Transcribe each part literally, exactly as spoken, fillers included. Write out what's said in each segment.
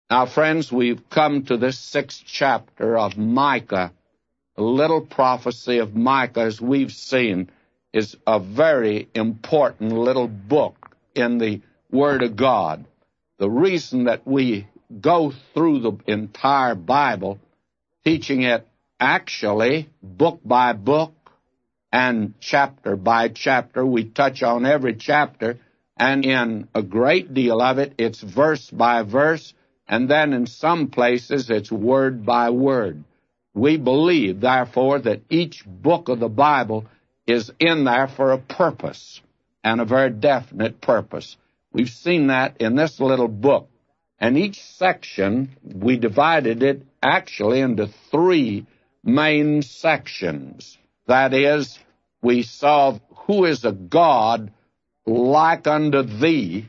Now, friends, we've come to this sixth chapter of Micah. The little prophecy of Micah, as we've seen, is a very important little book in the Word of God. The reason that we go through the entire Bible, teaching it actually book by book and chapter by chapter, we touch on every chapter, and in a great deal of it, it's verse by verse, and then in some places, it's word by word. We believe, therefore, that each book of the Bible is in there for a purpose, and a very definite purpose. We've seen that in this little book. And each section, we divided it actually into three main sections. That is, we saw who is a God like unto thee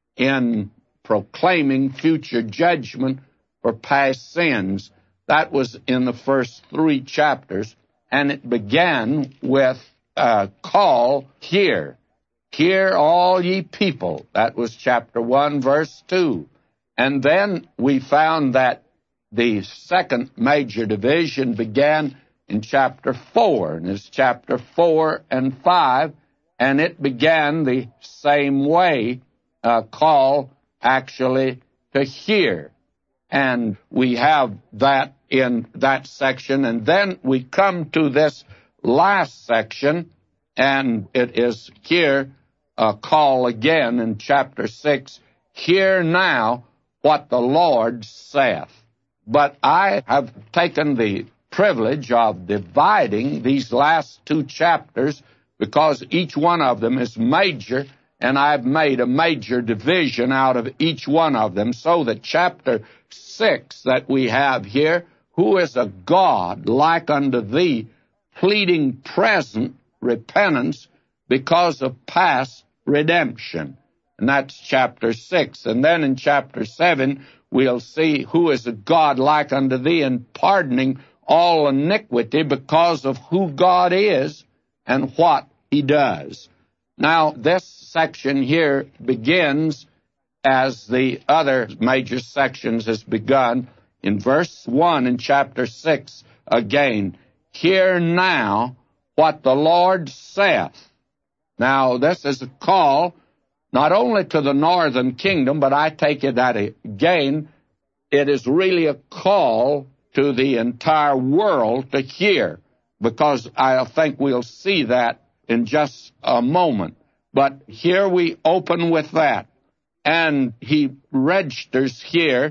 in proclaiming future judgment for past sins. That was in the first three chapters, and it began with a call, hear. Hear all ye people. That was chapter one, verse two. And then we found that the second major division began in chapter four, and it's chapter four and five, and it began the same way, a call actually to hear. And we have that in that section, and then we come to this last section, and it is here a call again in chapter six, hear now what the Lord saith. But I have taken the privilege of dividing these last two chapters because each one of them is major, and I've made a major division out of each one of them, so that chapter six that we have here, who is a God like unto thee, pleading present repentance because of past redemption. And that's chapter six. And then in chapter seven, we'll see who is a God like unto thee in pardoning all iniquity because of who God is and what he does. Now, this section here begins as the other major sections has begun in verse one in chapter six again. Hear now what the Lord saith. Now, this is a call not only to the northern kingdom, but I take it that again, it is really a call to the entire world to hear, because I think we'll see that in just a moment. But here we open with that, and he registers here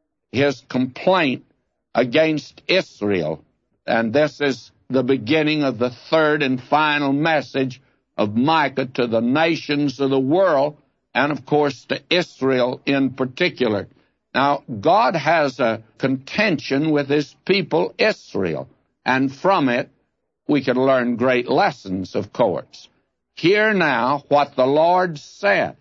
his complaint against Israel, and this is the beginning of the third and final message of Micah to the nations of the world, and of course to Israel in particular. Now, God has a contention with his people Israel, and from it we can learn great lessons, of course. Hear now what the Lord saith.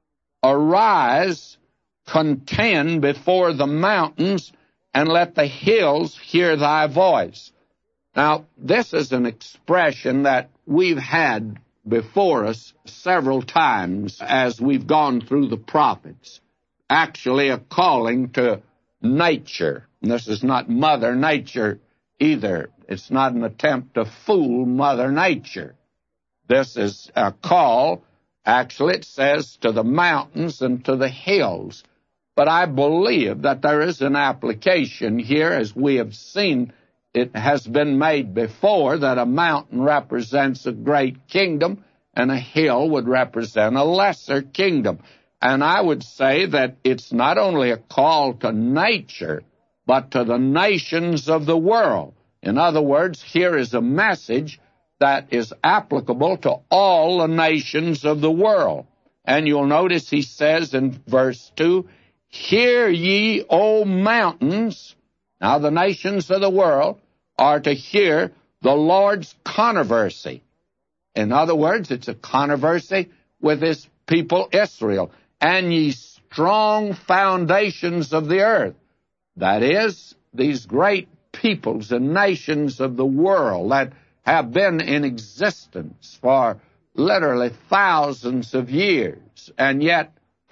Arise, contend before the mountains, and let the hills hear thy voice. Now, this is an expression that we've had before us several times as we've gone through the prophets. Actually, a calling to nature. And this is not Mother Nature either. It's not an attempt to fool Mother Nature. This is a call, actually it says, to the mountains and to the hills. But I believe that there is an application here, as we have seen. It has been made before that a mountain represents a great kingdom and a hill would represent a lesser kingdom. And I would say that it's not only a call to nature, but to the nations of the world. In other words, here is a message that is applicable to all the nations of the world. And you'll notice he says in verse two, hear ye, O mountains. Now the nations of the world are to hear the Lord's controversy. In other words, it's a controversy with his people Israel. And ye strong foundations of the earth. That is, these great peoples and nations of the world that have been in existence for literally thousands of years, and yet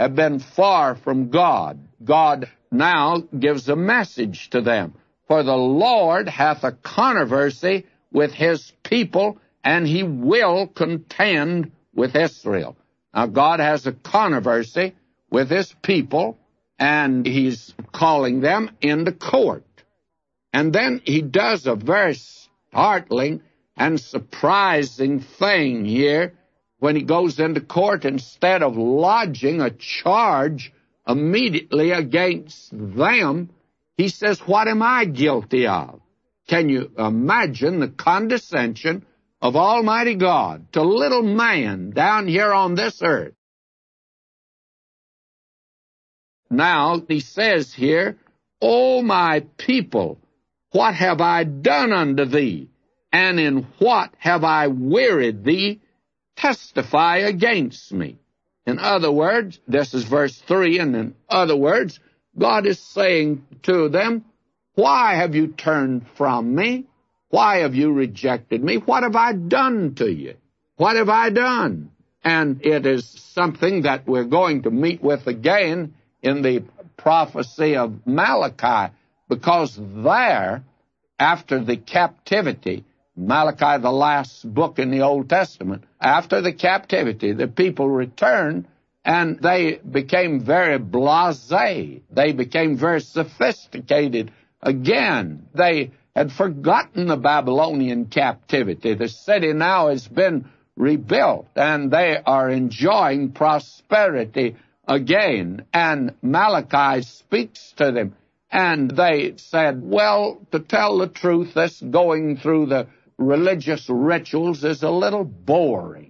have been far from God. God now gives a message to them. For the Lord hath a controversy with his people, and he will contend with Israel. Now, God has a controversy with his people, and he's calling them into court. And then he does a very startling and surprising thing here when he goes into court. Instead of lodging a charge immediately against them, he says, what am I guilty of? Can you imagine the condescension of Almighty God to little man down here on this earth? Now, he says here, O my people, what have I done unto thee? And in what have I wearied thee? Testify against me. In other words, this is verse three, and in other words, God is saying to them, why have you turned from me? Why have you rejected me? What have I done to you? What have I done? And it is something that we're going to meet with again in the prophecy of Malachi, because there, after the captivity, Malachi, the last book in the Old Testament, after the captivity, the people returned, and they became very blasé. They became very sophisticated again. They had forgotten the Babylonian captivity. The city now has been rebuilt, and they are enjoying prosperity again. And Malachi speaks to them, and they said, well, to tell the truth, this going through the religious rituals is a little boring.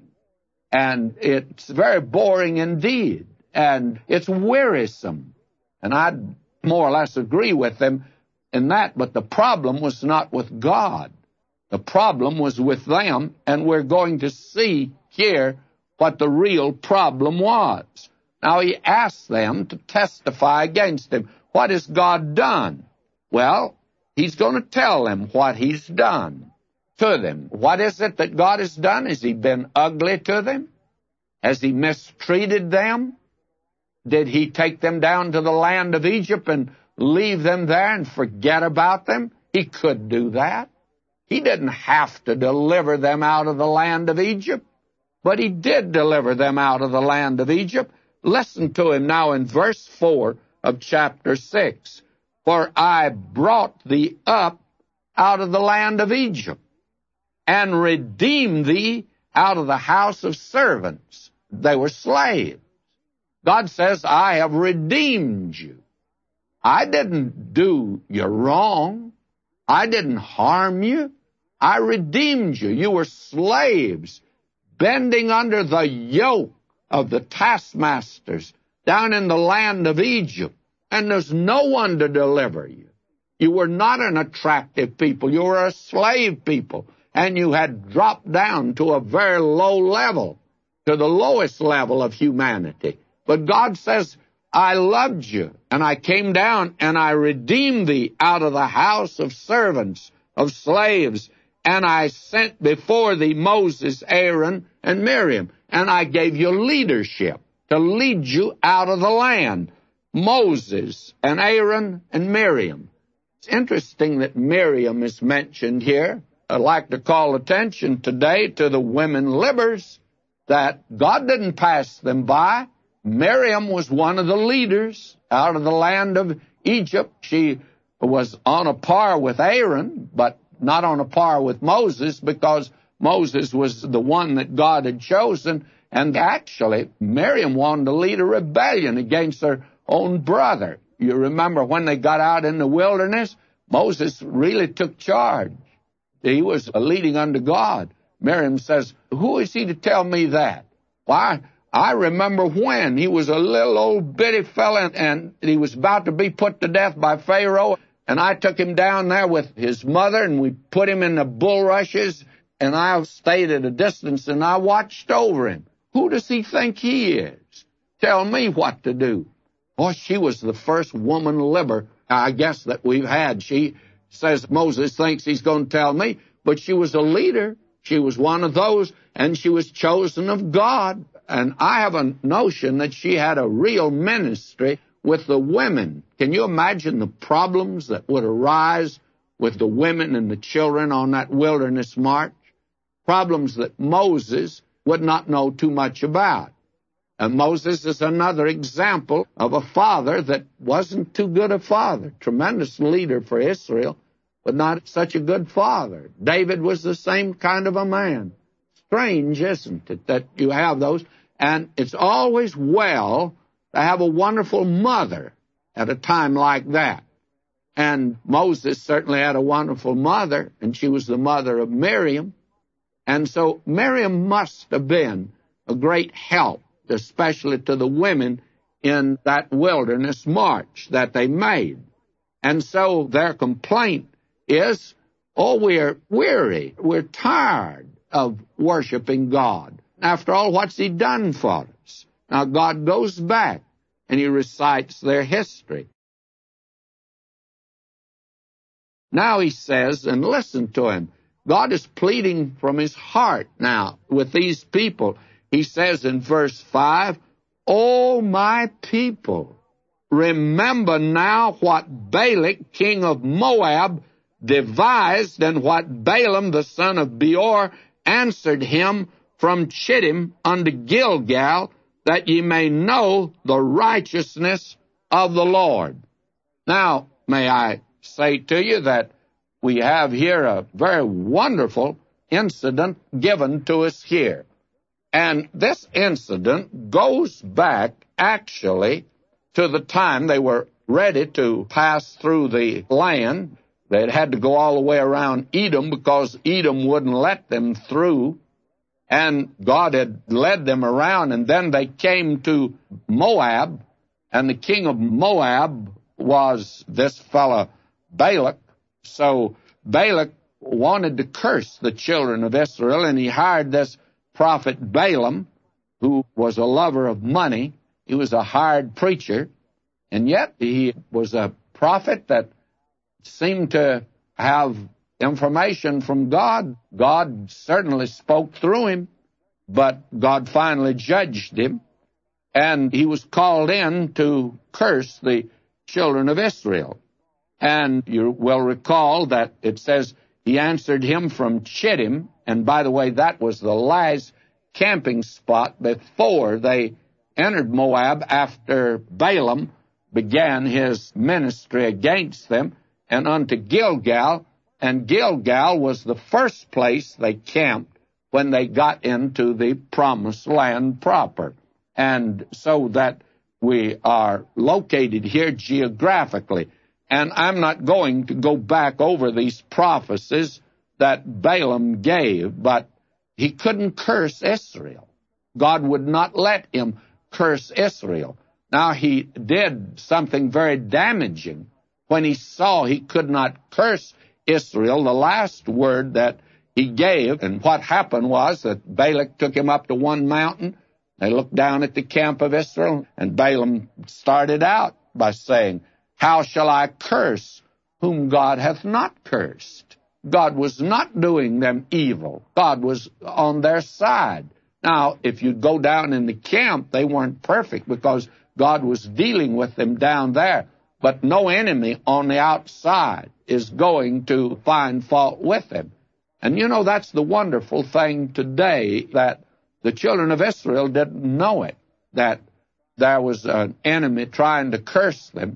And it's very boring indeed, and it's wearisome. And I more or less agree with them in that, but the problem was not with God. The problem was with them, and we're going to see here what the real problem was. Now, he asked them to testify against him. What has God done? Well, he's going to tell them what he's done to them. What is it that God has done? Has he been ugly to them? Has he mistreated them? Did he take them down to the land of Egypt and leave them there and forget about them? He could do that. He didn't have to deliver them out of the land of Egypt, but he did deliver them out of the land of Egypt. Listen to him now in verse four of chapter six. For I brought thee up out of the land of Egypt, and redeemed thee out of the house of servants. They were slaves. God says, I have redeemed you. I didn't do you wrong. I didn't harm you. I redeemed you. You were slaves, bending under the yoke of the taskmasters down in the land of Egypt, and there's no one to deliver you. You were not an attractive people. You were a slave people, and you had dropped down to a very low level, to the lowest level of humanity. But God says, I loved you, and I came down, and I redeemed thee out of the house of servants, of slaves, and I sent before thee Moses, Aaron, and Miriam, and I gave you leadership to lead you out of the land. Moses and Aaron and Miriam. It's interesting that Miriam is mentioned here. I'd like to call attention today to the women libbers that God didn't pass them by. Miriam was one of the leaders out of the land of Egypt. She was on a par with Aaron, but not on a par with Moses, because Moses was the one that God had chosen. And actually, Miriam wanted to lead a rebellion against her own brother. You remember when they got out in the wilderness, Moses really took charge. He was leading under God. Miriam says, who is he to tell me that? Why, I remember when he was a little old bitty fella, and he was about to be put to death by Pharaoh, and I took him down there with his mother, and we put him in the bulrushes, and I stayed at a distance, and I watched over him. Who does he think he is? Tell me what to do. Boy, she was the first woman libber, I guess, that we've had. She says Moses thinks he's going to tell me, but she was a leader. She was one of those, and she was chosen of God. And I have a notion that she had a real ministry with the women. Can you imagine the problems that would arise with the women and the children on that wilderness march? Problems that Moses would not know too much about. And Moses is another example of a father that wasn't too good a father. Tremendous leader for Israel, but not such a good father. David was the same kind of a man. Strange, isn't it, that you have those? And it's always well to have a wonderful mother at a time like that. And Moses certainly had a wonderful mother, and she was the mother of Miriam. And so Miriam must have been a great help, especially to the women in that wilderness march that they made. And so their complaint is, oh, we're weary, we're tired of worshiping God. After all, what's He done for us? Now God goes back and He recites their history. Now He says, and listen to Him, God is pleading from His heart now with these people. He says in verse five, O my people, remember now what Balak, king of Moab, devised, and what Balaam, the son of Beor, answered him from Chittim unto Gilgal, that ye may know the righteousness of the Lord. Now, may I say to you that we have here a very wonderful incident given to us here. And this incident goes back, actually, to the time they were ready to pass through the land. They had to go all the way around Edom because Edom wouldn't let them through. And God had led them around, and then they came to Moab, and the king of Moab was this fellow Balak. So Balak wanted to curse the children of Israel, and he hired this prophet Balaam, who was a lover of money. He was a hired preacher, and yet he was a prophet that seemed to have information from God. God certainly spoke through him, but God finally judged him, and he was called in to curse the children of Israel. And you will recall that it says he answered him from Chittim, and by the way, that was the last camping spot before they entered Moab after Balaam began his ministry against them, and unto Gilgal, and Gilgal was the first place they camped when they got into the promised land proper. And so that we are located here geographically. And I'm not going to go back over these prophecies that Balaam gave, but he couldn't curse Israel. God would not let him curse Israel. Now, he did something very damaging when he saw he could not curse Israel. The last word that he gave, and what happened was that Balak took him up to one mountain. They looked down at the camp of Israel, and Balaam started out by saying, How shall I curse whom God hath not cursed? God was not doing them evil. God was on their side. Now, if you go down in the camp, they weren't perfect because God was dealing with them down there. But no enemy on the outside is going to find fault with them. And you know, that's the wonderful thing today, that the children of Israel didn't know it, that there was an enemy trying to curse them,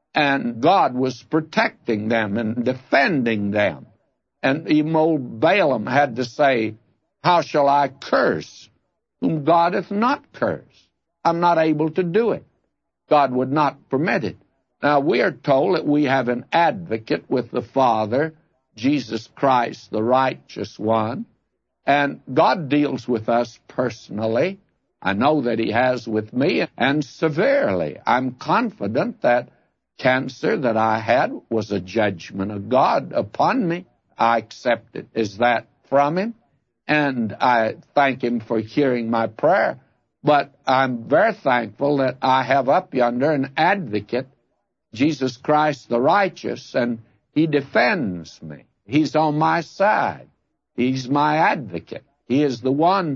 and God was protecting them and defending them. And even old Balaam had to say, How shall I curse whom God hath not cursed? I'm not able to do it. God would not permit it. Now, we are told that we have an advocate with the Father, Jesus Christ, the righteous one, and God deals with us personally. I know that He has with me, and severely. I'm confident that cancer that I had was a judgment of God upon me. I accept it as that from Him, and I thank Him for hearing my prayer. But I'm very thankful that I have up yonder an advocate, Jesus Christ the righteous, and He defends me. He's on my side. He's my advocate. He is the one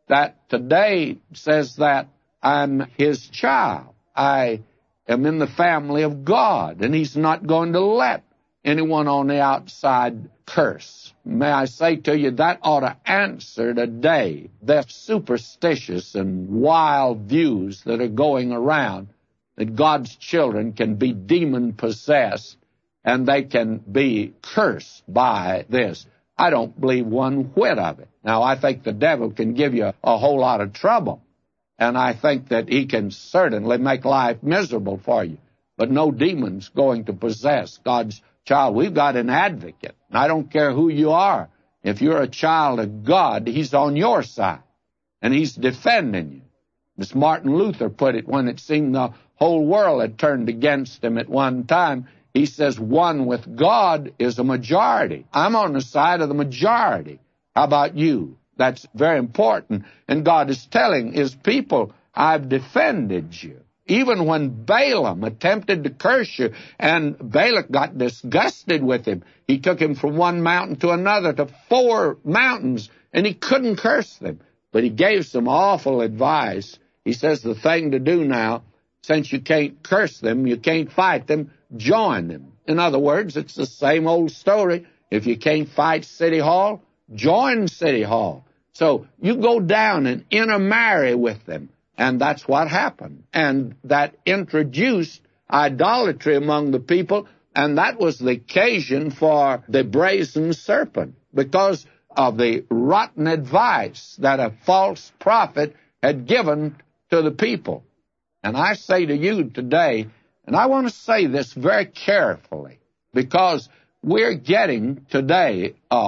that today says that I'm his child. I am in the family of God, and he's not going to let anyone on the outside curse. May I say to you, that ought to answer today the superstitious and wild views that are going around, that God's children can be demon-possessed and they can be cursed by this. I don't believe one whit of it. Now, I think the devil can give you a whole lot of trouble, and I think that he can certainly make life miserable for you, but no demon's going to possess God's child. We've got an advocate, and I don't care who you are. If you're a child of God, he's on your side, and he's defending you. As Martin Luther put it when it seemed the whole world had turned against him at one time, he says, one with God is a majority. I'm on the side of the majority. How about you? That's very important. And God is telling his people, I've defended you. Even when Balaam attempted to curse you, and Balak got disgusted with him, he took him from one mountain to another to four mountains, and he couldn't curse them. But he gave some awful advice. He says the thing to do now, since you can't curse them, you can't fight them, join them. In other words, it's the same old story. If you can't fight City Hall, join City Hall. So you go down and intermarry with them. And that's what happened. And that introduced idolatry among the people, and that was the occasion for the brazen serpent, because of the rotten advice that a false prophet had given to the people. And I say to you today, and I want to say this very carefully, because we're getting today a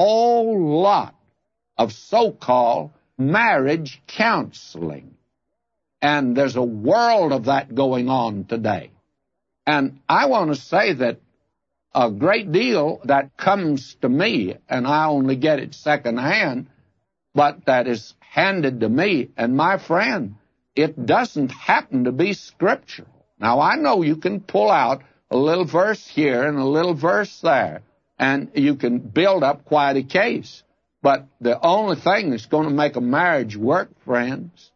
whole lot of so-called marriage counseling. And there's a world of that going on today. And I want to say that a great deal that comes to me, and I only get it secondhand, but that is handed to me, and my friend, it doesn't happen to be scriptural. Now, I know you can pull out a little verse here and a little verse there, and you can build up quite a case. But the only thing that's going to make a marriage work, friends,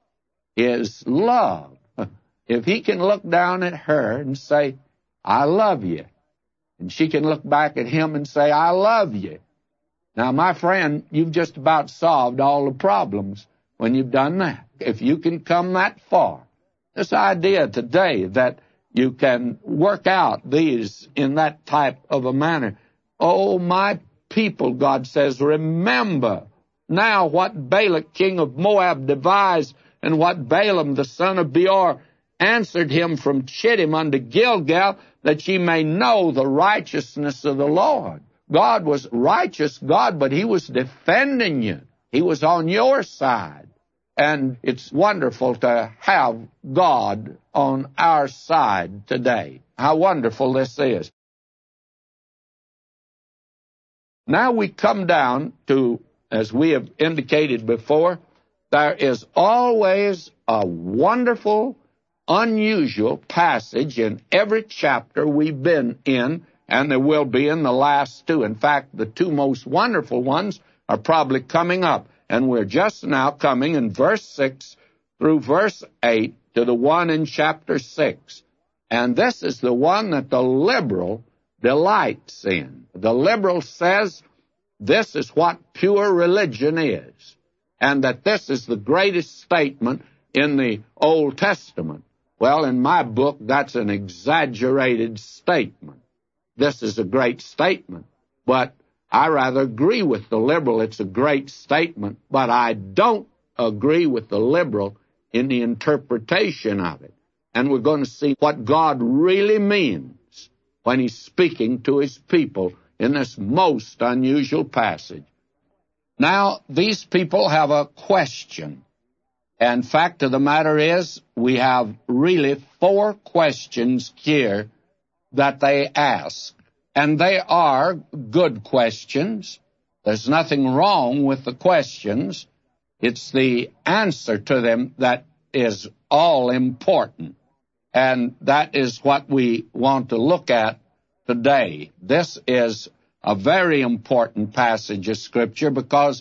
is love. If he can look down at her and say, I love you, and she can look back at him and say, I love you. Now, my friend, you've just about solved all the problems when you've done that. If you can come that far, this idea today that you can work out these in that type of a manner. Oh, my people, God says, remember now what Balak, king of Moab, devised, and what Balaam, the son of Beor, answered him from Chittim unto Gilgal, that ye may know the righteousness of the Lord. God was righteous, God, but he was defending you. He was on your side. And it's wonderful to have God on our side today. How wonderful this is. Now we come down to, as we have indicated before, there is always a wonderful, unusual passage in every chapter we've been in, and there will be in the last two. In fact, the two most wonderful ones are probably coming up. And we're just now coming in verse six through verse eight to the one in chapter six. And this is the one that the liberal delights in. The liberal says this is what pure religion is, and that this is the greatest statement in the Old Testament. Well, in my book, that's an exaggerated statement. This is a great statement, but I rather agree with the liberal. It's a great statement, but I don't agree with the liberal in the interpretation of it. And we're going to see what God really means when he's speaking to his people in this most unusual passage. Now, these people have a question. And fact of the matter is, we have really four questions here that they ask. And they are good questions. There's nothing wrong with the questions. It's the answer to them that is all important. And that is what we want to look at today. This is a very important passage of Scripture because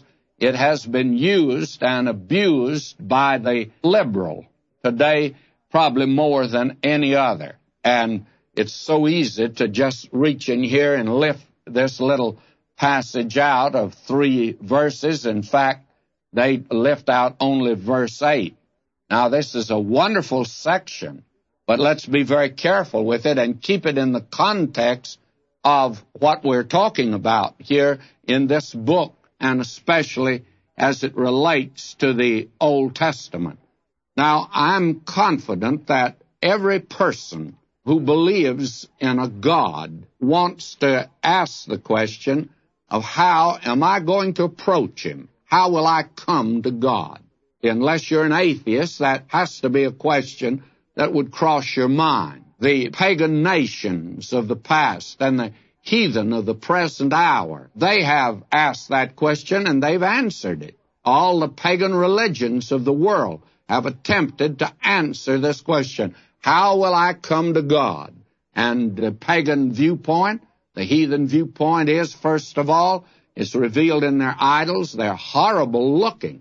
it has been used and abused by the liberal today, probably more than any other. And it's so easy to just reach in here and lift this little passage out of three verses. In fact, they lift out only verse eight. Now, this is a wonderful section, but let's be very careful with it and keep it in the context of what we're talking about here in this book, and especially as it relates to the Old Testament. Now, I'm confident that every person who believes in a God wants to ask the question of how am I going to approach him? How will I come to God? Unless you're an atheist, that has to be a question that would cross your mind. The pagan nations of the past and the heathen of the present hour, they have asked that question and they've answered it. All the pagan religions of the world have attempted to answer this question. How will I come to God? And the pagan viewpoint, the heathen viewpoint is, first of all, it's revealed in their idols. They're horrible looking.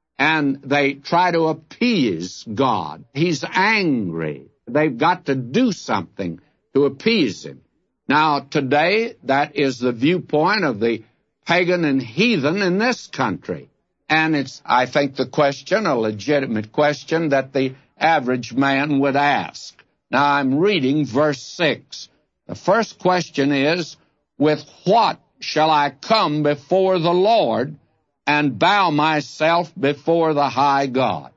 And they try to appease God. He's angry. They've got to do something to appease him. Now, today, that is the viewpoint of the pagan and heathen in this country. And it's, I think, the question, a legitimate question, that the average man would ask. Now, I'm reading verse six. The first question is, with what shall I come before the Lord and bow myself before the high God?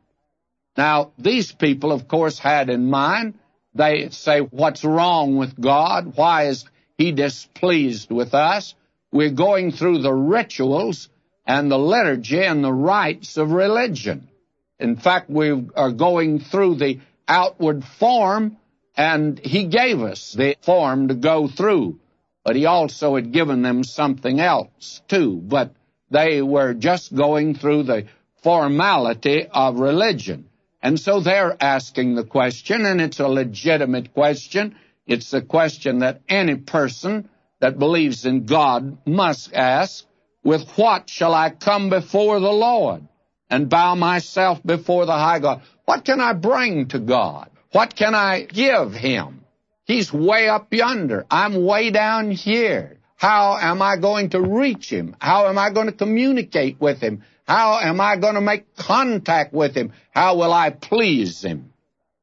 Now, these people, of course, had in mind, they say, what's wrong with God? Why is he displeased with us? We're going through the rituals and the liturgy and the rites of religion. In fact, we are going through the outward form, and he gave us the form to go through. But he also had given them something else, too. But they were just going through the formality of religion. And so they're asking the question, and it's a legitimate question. It's a question that any person that believes in God must ask, with what shall I come before the Lord and bow myself before the high God? What can I bring to God? What can I give him? He's way up yonder. I'm way down here. How am I going to reach him? How am I going to communicate with him? How am I going to make contact with him? How will I please him?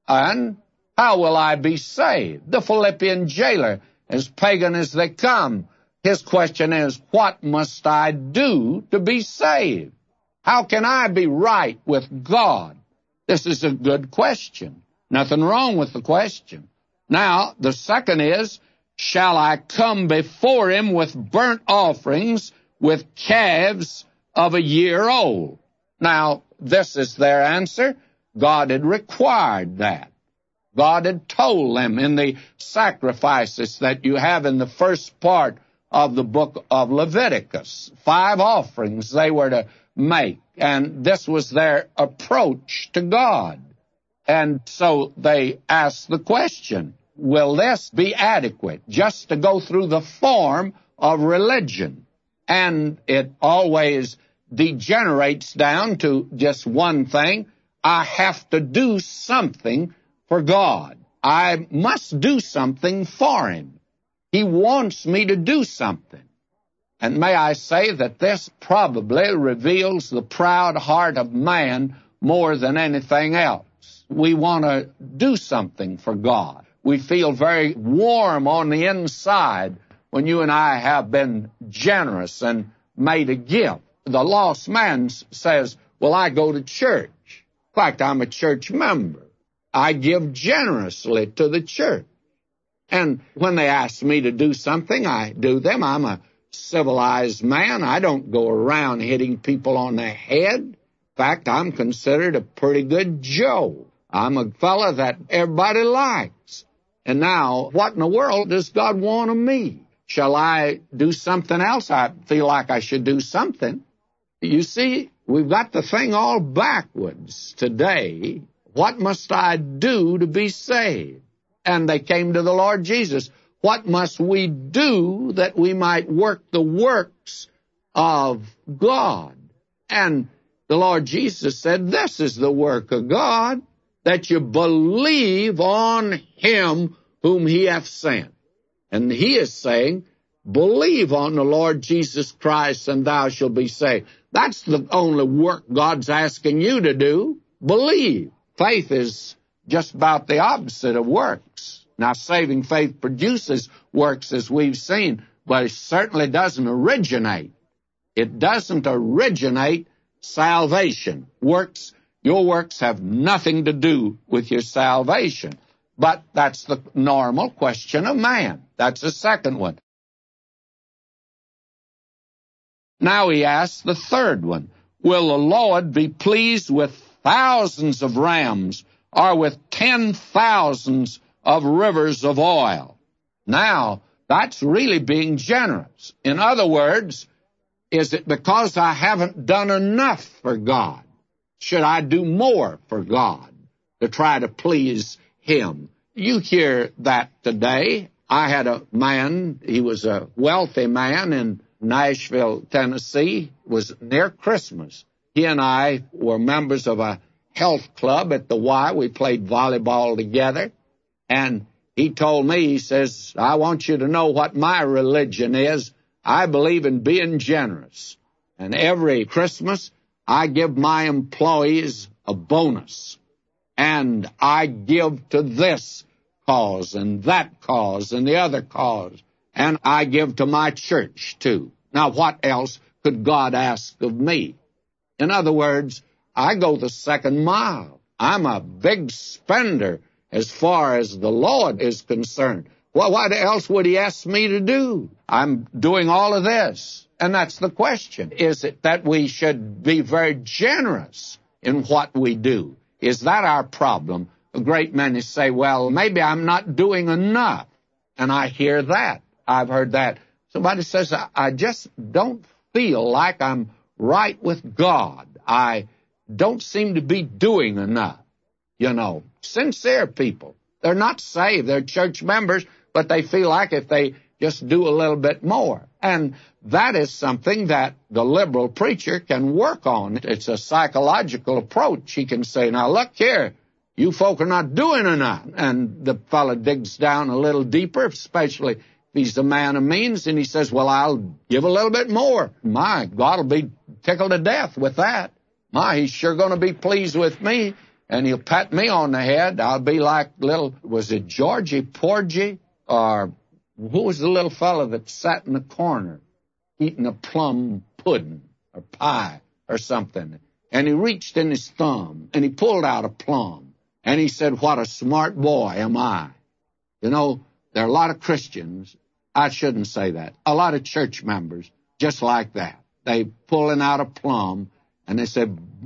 And how will I be saved? The Philippian jailer, as pagan as they come, his question is, what must I do to be saved? How can I be right with God? This is a good question. Nothing wrong with the question. Now, the second is, shall I come before him with burnt offerings, with calves of a year old? Now, this is their answer. God had required that. God had told them in the sacrifices that you have in the first part of the book of Leviticus, five offerings they were to make, and this was their approach to God. And so they asked the question, will this be adequate just to go through the form of religion? And it always degenerates down to just one thing. I have to do something for God. I must do something for him. He wants me to do something. And may I say that this probably reveals the proud heart of man more than anything else. We want to do something for God. We feel very warm on the inside when you and I have been generous and made a gift. The lost man says, well, I go to church. In fact, I'm a church member. I give generously to the church. And when they ask me to do something, I do them. I'm a civilized man. I don't go around hitting people on the head. In fact, I'm considered a pretty good Joe. I'm a fella that everybody likes. And now, what in the world does God want of me? Shall I do something else? I feel like I should do something. You see, we've got the thing all backwards today. What must I do to be saved? And they came to the Lord Jesus. What must we do that we might work the works of God? And the Lord Jesus said, this is the work of God, that you believe on him whom he hath sent. And he is saying, believe on the Lord Jesus Christ and thou shalt be saved. That's the only work God's asking you to do. Believe. Faith is just about the opposite of works. Now, saving faith produces works, as we've seen, but it certainly doesn't originate. It doesn't originate salvation. Works, your works have nothing to do with your salvation. But that's the normal question of man. That's the second one. Now he asks the third one. Will the Lord be pleased with thousands of rams or with ten thousands of rivers of oil? Now, that's really being generous. In other words, is it because I haven't done enough for God? Should I do more for God to try to please him? You hear that today. I had a man, he was a wealthy man in Nashville, Tennessee. It was near Christmas. He and I were members of a health club at the Y. We played volleyball together. And he told me, he says, I want you to know what my religion is. I believe in being generous. And every Christmas, I give my employees a bonus. And I give to this cause and that cause and the other cause. And I give to my church, too. Now, what else could God ask of me? In other words, I go the second mile. I'm a big spender as far as the Lord is concerned. Well, what else would he ask me to do? I'm doing all of this. And that's the question. Is it that we should be very generous in what we do? Is that our problem? A great many say, well, maybe I'm not doing enough. And I hear that. I've heard that. Somebody says, I just don't feel like I'm right with God. I don't seem to be doing enough. You know, sincere people. They're not saved. They're church members, but they feel like if they just do a little bit more. And that is something that the liberal preacher can work on. It's a psychological approach. He can say, now, look here, you folk are not doing enough. And the fellow digs down a little deeper, especially if he's a man of means, and he says, well, I'll give a little bit more. My, God will be tickled to death with that. My, he's sure going to be pleased with me, and he'll pat me on the head. I'll be like little, was it Georgie Porgy? Or who was the little fellow that sat in the corner eating a plum pudding or pie or something? And he reached in his thumb, and he pulled out a plum, and he said, what a smart boy am I. You know, there are a lot of Christians, I shouldn't say that, a lot of church members just like that. They pulling out a plum, and they say,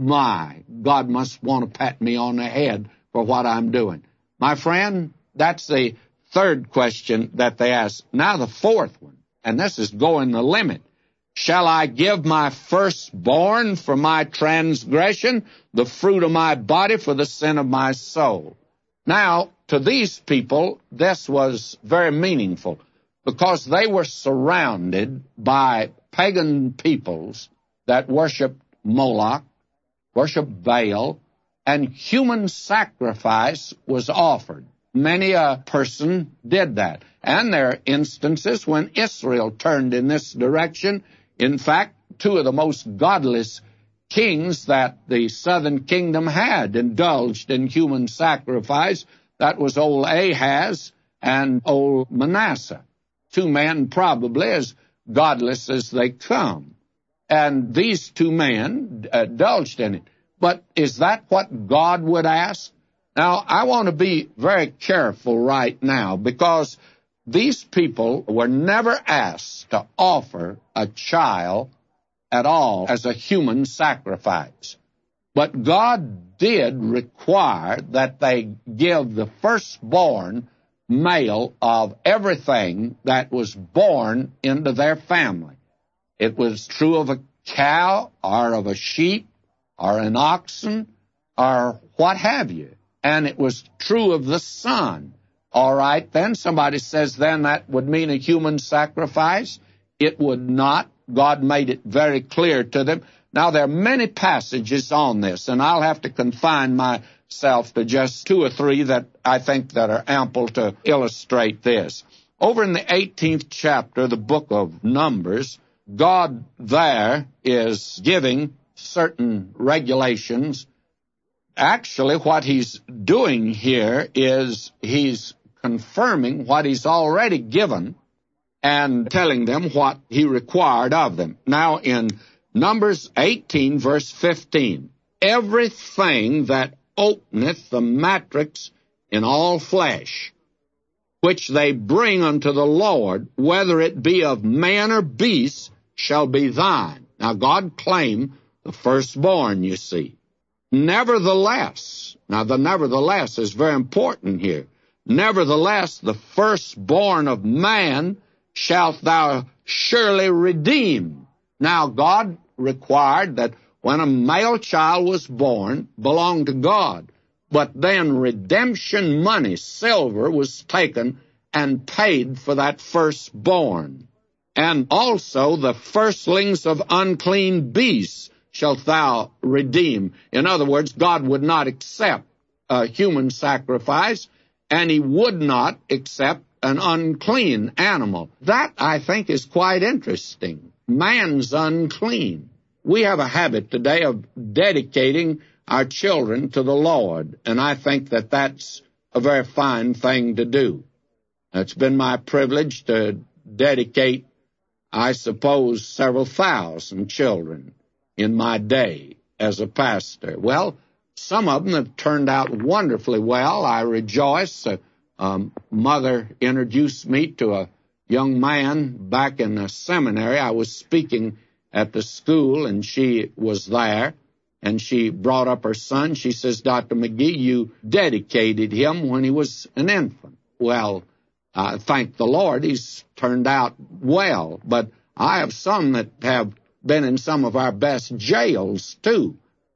my, God must want to pat me on the head for what I'm doing. My friend, that's the third question that they ask. Now the fourth one, and this is going the limit. Shall I give my firstborn for my transgression, the fruit of my body for the sin of my soul? Now, to these people, this was very meaningful because they were surrounded by pagan peoples that worshiped Moloch, worshiped Baal, and human sacrifice was offered. Many a person did that. And there are instances when Israel turned in this direction. In fact, two of the most godless kings that the southern kingdom had indulged in human sacrifice. That was old Ahaz and old Manasseh. Two men probably as godless as they come. And these two men indulged in it. But is that what God would ask? Now, I want to be very careful right now because these people were never asked to offer a child at all as a human sacrifice. But God did require that they give the firstborn male of everything that was born into their family. It was true of a cow or of a sheep or an oxen or what have you. And it was true of the son. All right, then somebody says then that would mean a human sacrifice. It would not. God made it very clear to them Now, there are many passages on this, and I'll have to confine myself to just two or three that I think that are ample to illustrate this. Over in the eighteenth chapter of the book of Numbers, God there is giving certain regulations. Actually, what he's doing here is he's confirming what he's already given and telling them what he required of them. Now, in Numbers eighteen, verse fifteen, everything that openeth the matrix in all flesh, which they bring unto the Lord, whether it be of man or beast, shall be thine. Now, God claimed the firstborn, you see. Nevertheless, now the nevertheless is very important here. Nevertheless, the firstborn of man shalt thou surely redeem. Now, God required that when a male child was born, belonged to God. But then redemption money, silver, was taken and paid for that firstborn. And also the firstlings of unclean beasts shalt thou redeem. In other words, God would not accept a human sacrifice, and he would not accept an unclean animal. That, I think, is quite interesting. Man's unclean. We have a habit today of dedicating our children to the Lord, and I think that that's a very fine thing to do. It's been my privilege to dedicate, I suppose, several thousand children in my day as a pastor. Well, some of them have turned out wonderfully well. I rejoice. A um, mother introduced me to a young man back in a seminary. I was speaking at the school, and she was there, and she brought up her son. She says, Doctor McGee, you dedicated him when he was an infant. Well, uh, thank the Lord, he's turned out well. But I have some that have been in some of our best jails, too.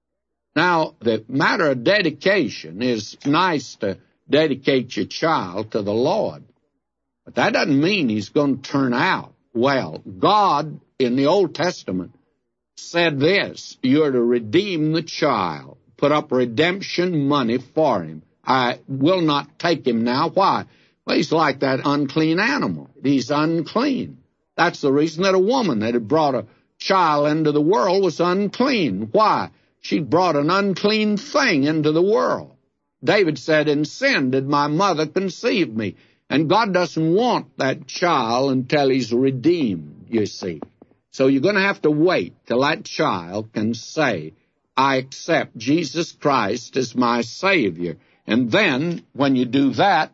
Now, the matter of dedication is nice to dedicate your child to the Lord, but that doesn't mean he's going to turn out well. God, in the Old Testament, said this: you're to redeem the child, put up redemption money for him. I will not take him now. Why? Well, he's like that unclean animal. He's unclean. That's the reason that a woman that had brought a child into the world was unclean. Why? She brought an unclean thing into the world. David said, in sin did my mother conceive me. And God doesn't want that child until he's redeemed, you see. So you're going to have to wait till that child can say, I accept Jesus Christ as my Savior. And then, when you do that,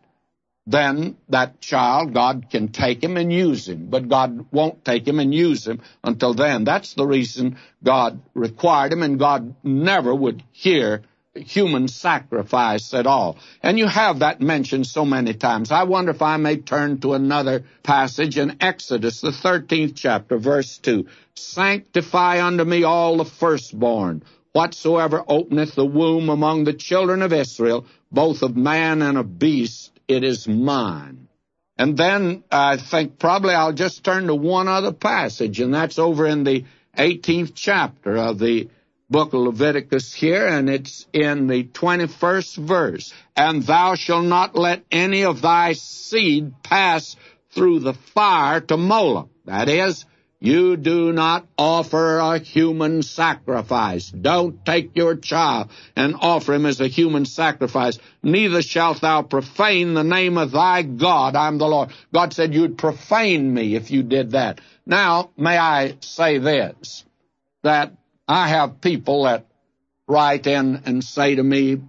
then that child, God can take him and use him. But God won't take him and use him until then. That's the reason God required him, and God never would hear human sacrifice at all. And you have that mentioned so many times. I wonder if I may turn to another passage in Exodus, the thirteenth chapter, verse two. Sanctify unto me all the firstborn, whatsoever openeth the womb among the children of Israel, both of man and of beast, it is mine. And then I think probably I'll just turn to one other passage, and that's over in the eighteenth chapter of the book of Leviticus here, and it's in the twenty-first verse. And thou shalt not let any of thy seed pass through the fire to Moloch. That is, you do not offer a human sacrifice. Don't take your child and offer him as a human sacrifice. Neither shalt thou profane the name of thy God. I'm the Lord. God said you'd profane me if you did that. Now, may I say this, that I have people that write in and say to me,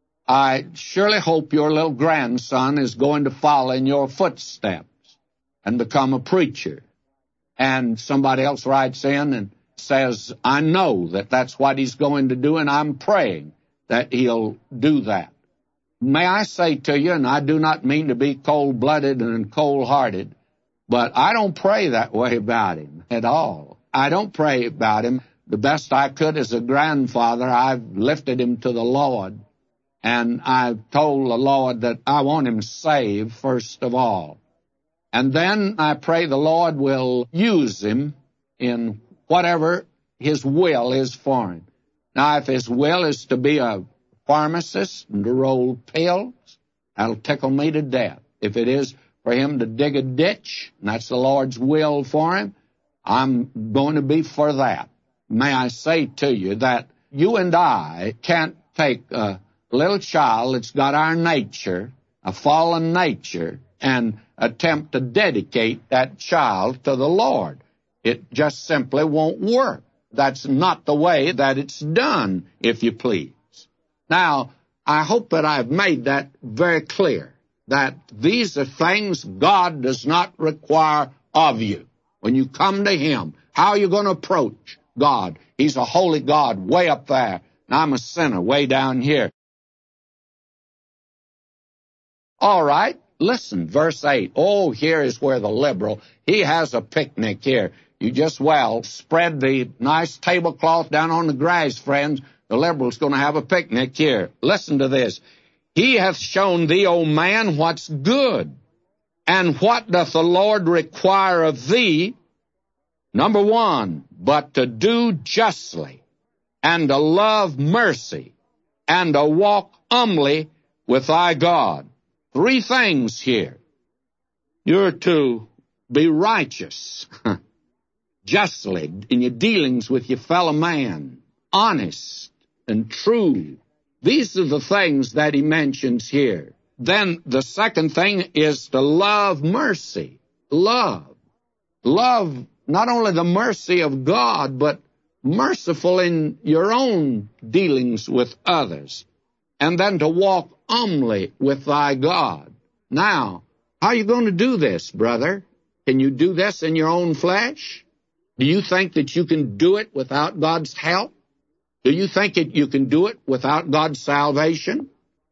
I surely hope your little grandson is going to follow in your footsteps and become a preacher. And somebody else writes in and says, I know that that's what he's going to do, and I'm praying that he'll do that. May I say to you, and I do not mean to be cold-blooded and cold-hearted, but I don't pray that way about him at all. I don't pray about him. The best I could as a grandfather, I've lifted him to the Lord, and I've told the Lord that I want him saved first of all. And then I pray the Lord will use him in whatever his will is for him. Now, if his will is to be a pharmacist and to roll pills, that'll tickle me to death. If it is for him to dig a ditch, and that's the Lord's will for him, I'm going to be for that. May I say to you that you and I can't take a little child that's got our nature, a fallen nature, and attempt to dedicate that child to the Lord. It just simply won't work. That's not the way that it's done, if you please. Now, I hope that I've made that very clear, that these are things God does not require of you. When you come to him, how are you going to approach God? He's a holy God way up there, and I'm a sinner way down here. All right, listen, verse eight. Oh, here is where the liberal, he has a picnic here. You just, well, spread the nice tablecloth down on the grass, friends. The liberal's going to have a picnic here. Listen to this. He hath shown thee, O man, what's good. And what doth the Lord require of thee? Number one, but to do justly, and to love mercy, and to walk humbly with thy God. Three things here. You're to be righteous, justly, in your dealings with your fellow man, honest and true. These are the things that he mentions here. Then the second thing is to love mercy. Love. Love not only the mercy of God, but merciful in your own dealings with others. And then to walk humbly with thy God. Now, how are you going to do this, brother? Can you do this in your own flesh? Do you think that you can do it without God's help? Do you think that you can do it without God's salvation?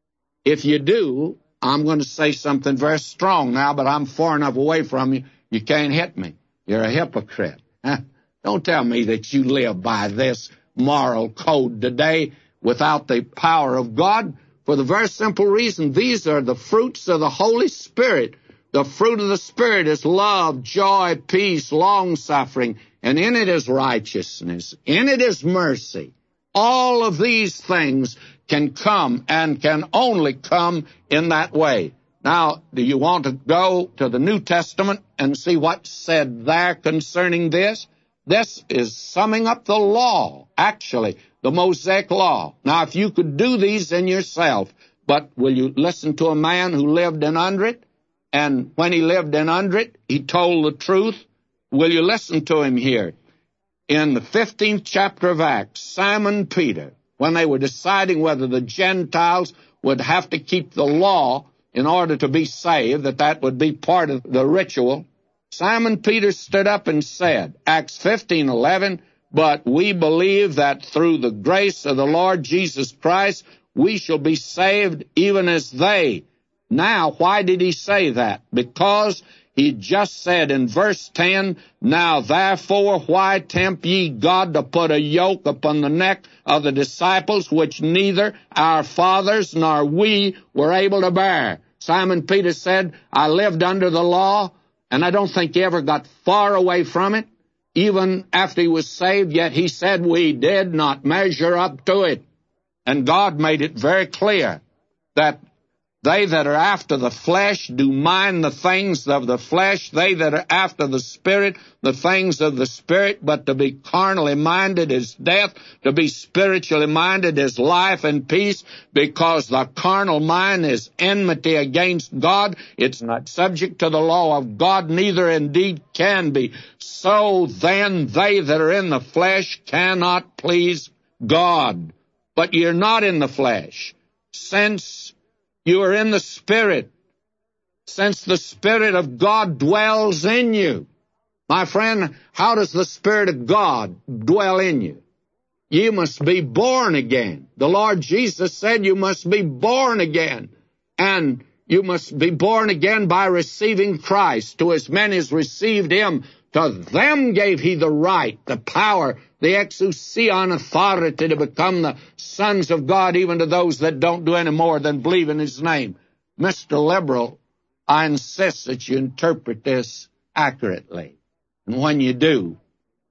If you do, I'm going to say something very strong now, but I'm far enough away from you, you can't hit me. You're a hypocrite. Huh? Don't tell me that you live by this moral code today without the power of God, for the very simple reason these are the fruits of the Holy Spirit. The fruit of the Spirit is love, joy, peace, long-suffering, and in it is righteousness. In it is mercy. All of these things can come and can only come in that way. Now, do you want to go to the New Testament and see what's said there concerning this? This is summing up the law, actually, the Mosaic law. Now, if you could do these in yourself, but will you listen to a man who lived in under it? And when he lived in under it, he told the truth. Will you listen to him here? In the fifteenth chapter of Acts, Simon Peter, when they were deciding whether the Gentiles would have to keep the law in order to be saved, that that would be part of the ritual, Simon Peter stood up and said, Acts fifteen eleven, but we believe that through the grace of the Lord Jesus Christ, we shall be saved even as they. Now, why did he say that? Because he just said in verse ten, now therefore why tempt ye God to put a yoke upon the neck of the disciples, which neither our fathers nor we were able to bear? Simon Peter said, I lived under the law, and I don't think he ever got far away from it, even after he was saved, yet he said we did not measure up to it. And God made it very clear that they that are after the flesh do mind the things of the flesh. They that are after the Spirit, the things of the Spirit. But to be carnally minded is death. To be spiritually minded is life and peace, because the carnal mind is enmity against God. It's not subject to the law of God, neither indeed can be. So then they that are in the flesh cannot please God. But you're not in the flesh, since you are in the Spirit, since the Spirit of God dwells in you. My friend, how does the Spirit of God dwell in you? You must be born again. The Lord Jesus said you must be born again. And you must be born again by receiving Christ. To as many as received him, to them gave he the right, the power, the exousion authority to become the sons of God, even to those that don't do any more than believe in his name. Mister Liberal, I insist that you interpret this accurately. And when you do,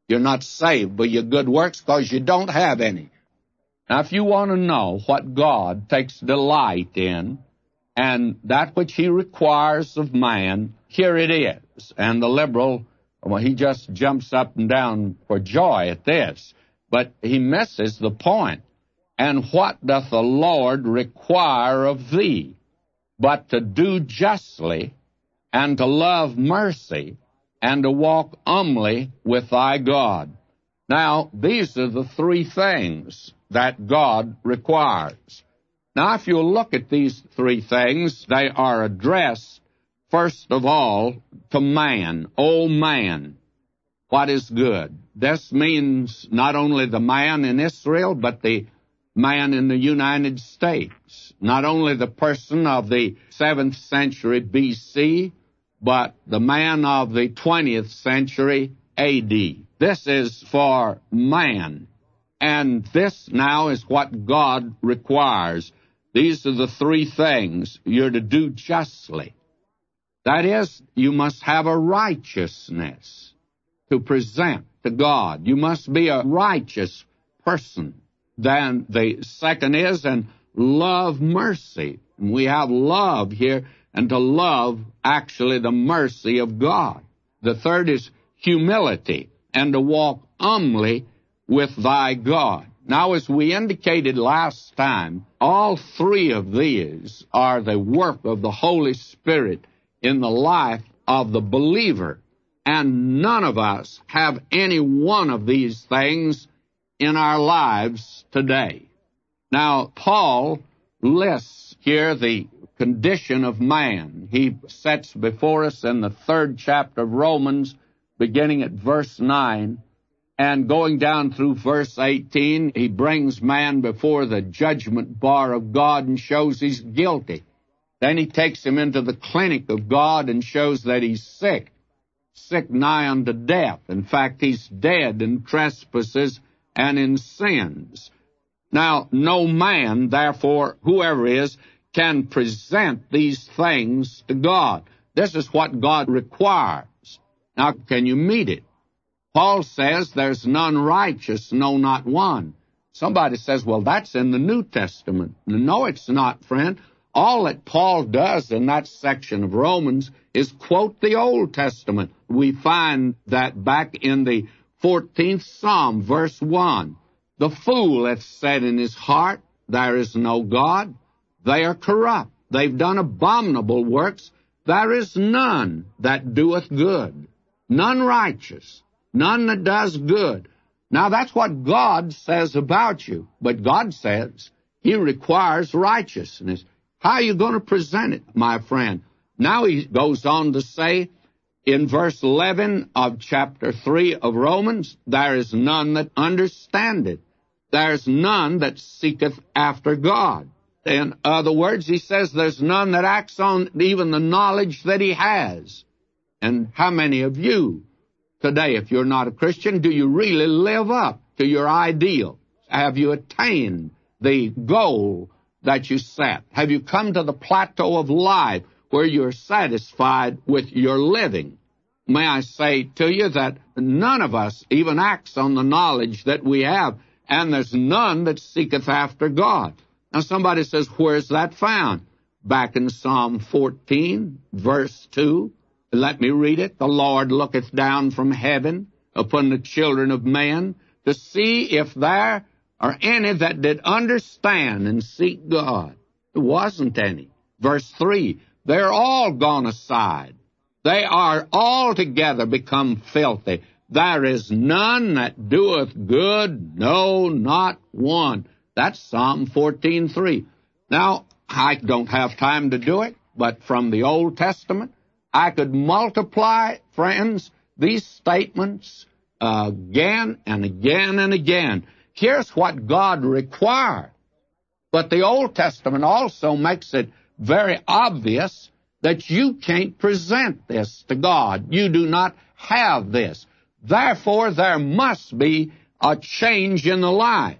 You're not saved by your good works because you don't have any. Now, if you want to know what God takes delight in and that which he requires of man, here it is. And the liberal, well, he just jumps up and down for joy at this, but he misses the point. And what doth the Lord require of thee, but to do justly, and to love mercy, and to walk humbly with thy God? Now, these are the three things that God requires. Now, if you look at these three things, they are addressed, first of all, to man. O man, what is good? This means not only the man in Israel, but the man in the United States. Not only the person of the seventh century B C, but the man of the twentieth century A D. This is for man. And this now is what God requires. These are the three things. You're to do justly. That is, you must have a righteousness to present to God. You must be a righteous person. Then the second is, and love mercy. And we have love here, and to love actually the mercy of God. The third is humility, and to walk humbly with thy God. Now, as we indicated last time, all three of these are the work of the Holy Spirit in the life of the believer. And none of us have any one of these things in our lives today. Now, Paul lists here the condition of man. He sets before us in the third chapter of Romans, beginning at verse nine, and going down through verse eighteen, he brings man before the judgment bar of God and shows he's guilty. Then he takes him into the clinic of God and shows that he's sick, sick nigh unto death. In fact, he's dead in trespasses and in sins. Now, no man, therefore, whoever is, can present these things to God. This is what God requires. Now, can you meet it? Paul says there's none righteous, no, not one. Somebody says, well, that's in the New Testament. No, it's not, friend. All that Paul does in that section of Romans is quote the Old Testament. We find that back in the fourteenth Psalm, verse one. The fool hath said in his heart, there is no God. They are corrupt. They've done abominable works. There is none that doeth good. None righteous. None that does good. Now, that's what God says about you. But God says he requires righteousness. How are you going to present it, my friend? Now he goes on to say in verse eleven of chapter three of Romans, there is none that understandeth. There is none that seeketh after God. In other words, he says there's none that acts on even the knowledge that he has. And how many of you today, if you're not a Christian, do you really live up to your ideal? Have you attained the goal that you set? Have you come to the plateau of life where you're satisfied with your living? May I say to you that none of us even acts on the knowledge that we have, and there's none that seeketh after God. Now somebody says, where's that found? Back in Psalm fourteen, verse two. Let me read it. The Lord looketh down from heaven upon the children of men to see if there are any that did understand and seek God. There wasn't any. Verse three, they're all gone aside. They are altogether become filthy. There is none that doeth good, no, not one. That's Psalm fourteen three. Now, I don't have time to do it, but from the Old Testament, I could multiply, friends, these statements uh, again and again and again. Here's what God required. But the Old Testament also makes it very obvious that you can't present this to God. You do not have this. Therefore, there must be a change in the life,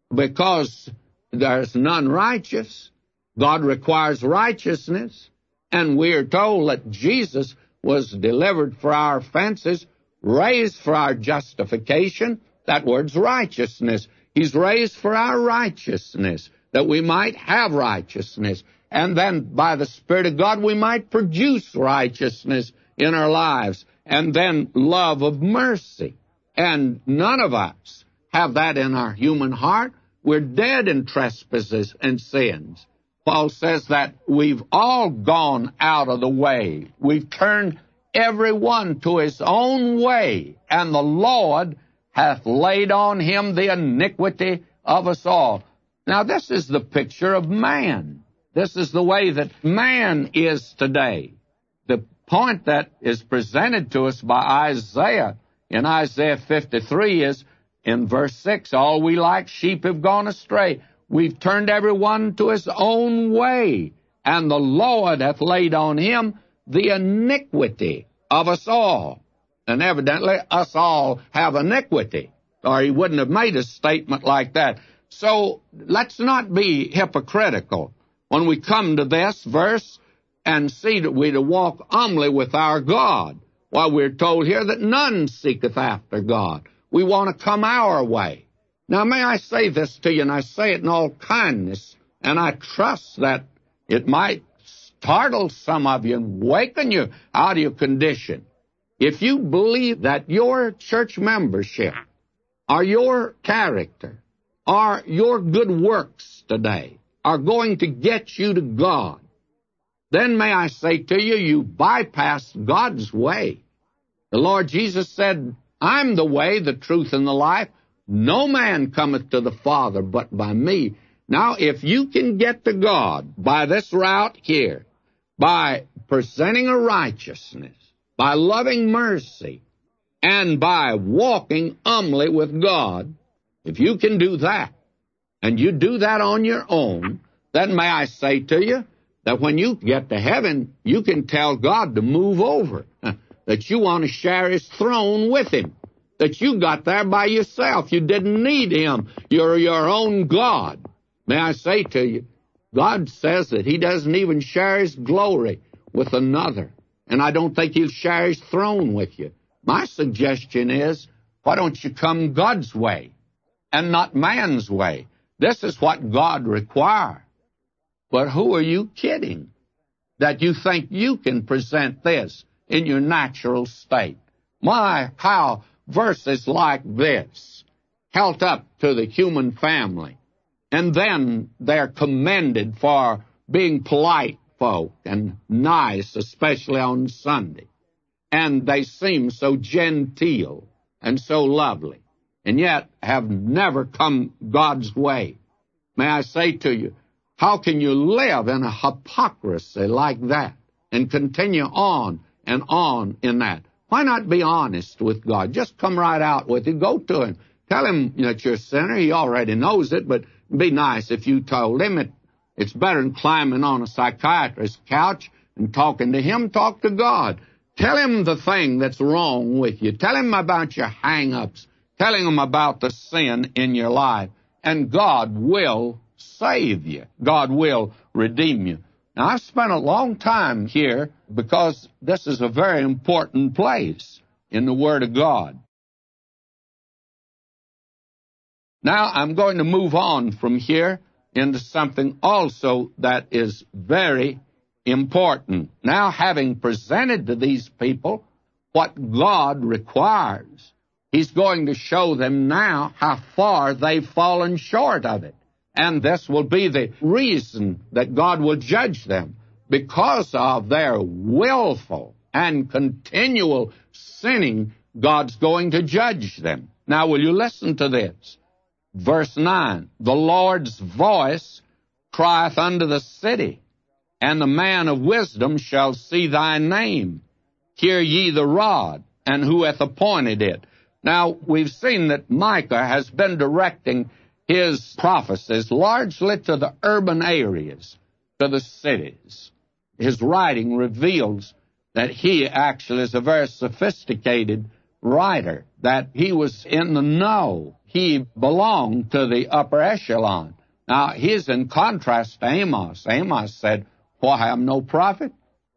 because there's none righteous. God requires righteousness, and we are told that Jesus was delivered for our offenses, raised for our justification. That word's righteousness. He's raised for our righteousness, that we might have righteousness. And then by the Spirit of God, we might produce righteousness in our lives. And then love of mercy. And none of us have that in our human heart. We're dead in trespasses and sins. Paul says that we've all gone out of the way. We've turned every one to his own way, and the Lord hath laid on him the iniquity of us all. Now, this is the picture of man. This is the way that man is today. The point that is presented to us by Isaiah in Isaiah fifty-three is, in verse six, all we like sheep have gone astray. We've turned every one to his own way, and the Lord hath laid on him the iniquity of us all. And evidently, us all have iniquity, or he wouldn't have made a statement like that. So let's not be hypocritical when we come to this verse and see that we're to walk humbly with our God. While we're told here that none seeketh after God. We want to come our way. Now, may I say this to you, and I say it in all kindness, and I trust that it might startle some of you and waken you out of your condition. If you believe that your church membership, or your character, or your good works today are going to get you to God, then may I say to you, you bypassed God's way. The Lord Jesus said, I'm the way, the truth, and the life. No man cometh to the Father but by me. Now, if you can get to God by this route here, by presenting a righteousness, by loving mercy, and by walking humbly with God, if you can do that, and you do that on your own, then may I say to you that when you get to heaven, you can tell God to move over, that you want to share his throne with him, that you got there by yourself. You didn't need him. You're your own God. May I say to you, God says that he doesn't even share his glory with another, and I don't think he'll share his throne with you. My suggestion is, why don't you come God's way and not man's way? This is what God requires. But who are you kidding that you think you can present this in your natural state? My, how verses like this held up to the human family, and then they're commended for being polite folk and nice, especially on Sunday. And they seem so genteel and so lovely, and yet have never come God's way. May I say to you, how can you live in a hypocrisy like that and continue on and on in that? Why not be honest with God? Just come right out with it. Go to him. Tell him that you're a sinner. He already knows it, but it'd be nice if you told him it. It's better than climbing on a psychiatrist's couch and talking to him. Talk to God. Tell him the thing that's wrong with you. Tell him about your hang-ups. Tell him about the sin in your life. And God will save you. God will redeem you. Now, I've spent a long time here because this is a very important place in the Word of God. Now, I'm going to move on from here into something also that is very important. Now, having presented to these people what God requires, he's going to show them now how far they've fallen short of it. And this will be the reason that God will judge them, because of their willful and continual sinning. God's going to judge them. Now, will you listen to this? Verse nine, the Lord's voice crieth unto the city, and the man of wisdom shall see thy name. Hear ye the rod, and who hath appointed it? Now, we've seen that Micah has been directing his prophecies largely to the urban areas, to the cities. His writing reveals that he actually is a very sophisticated writer, that he was in the know. He belonged to the upper echelon. Now, he's in contrast to Amos. Amos said, "For I am no prophet,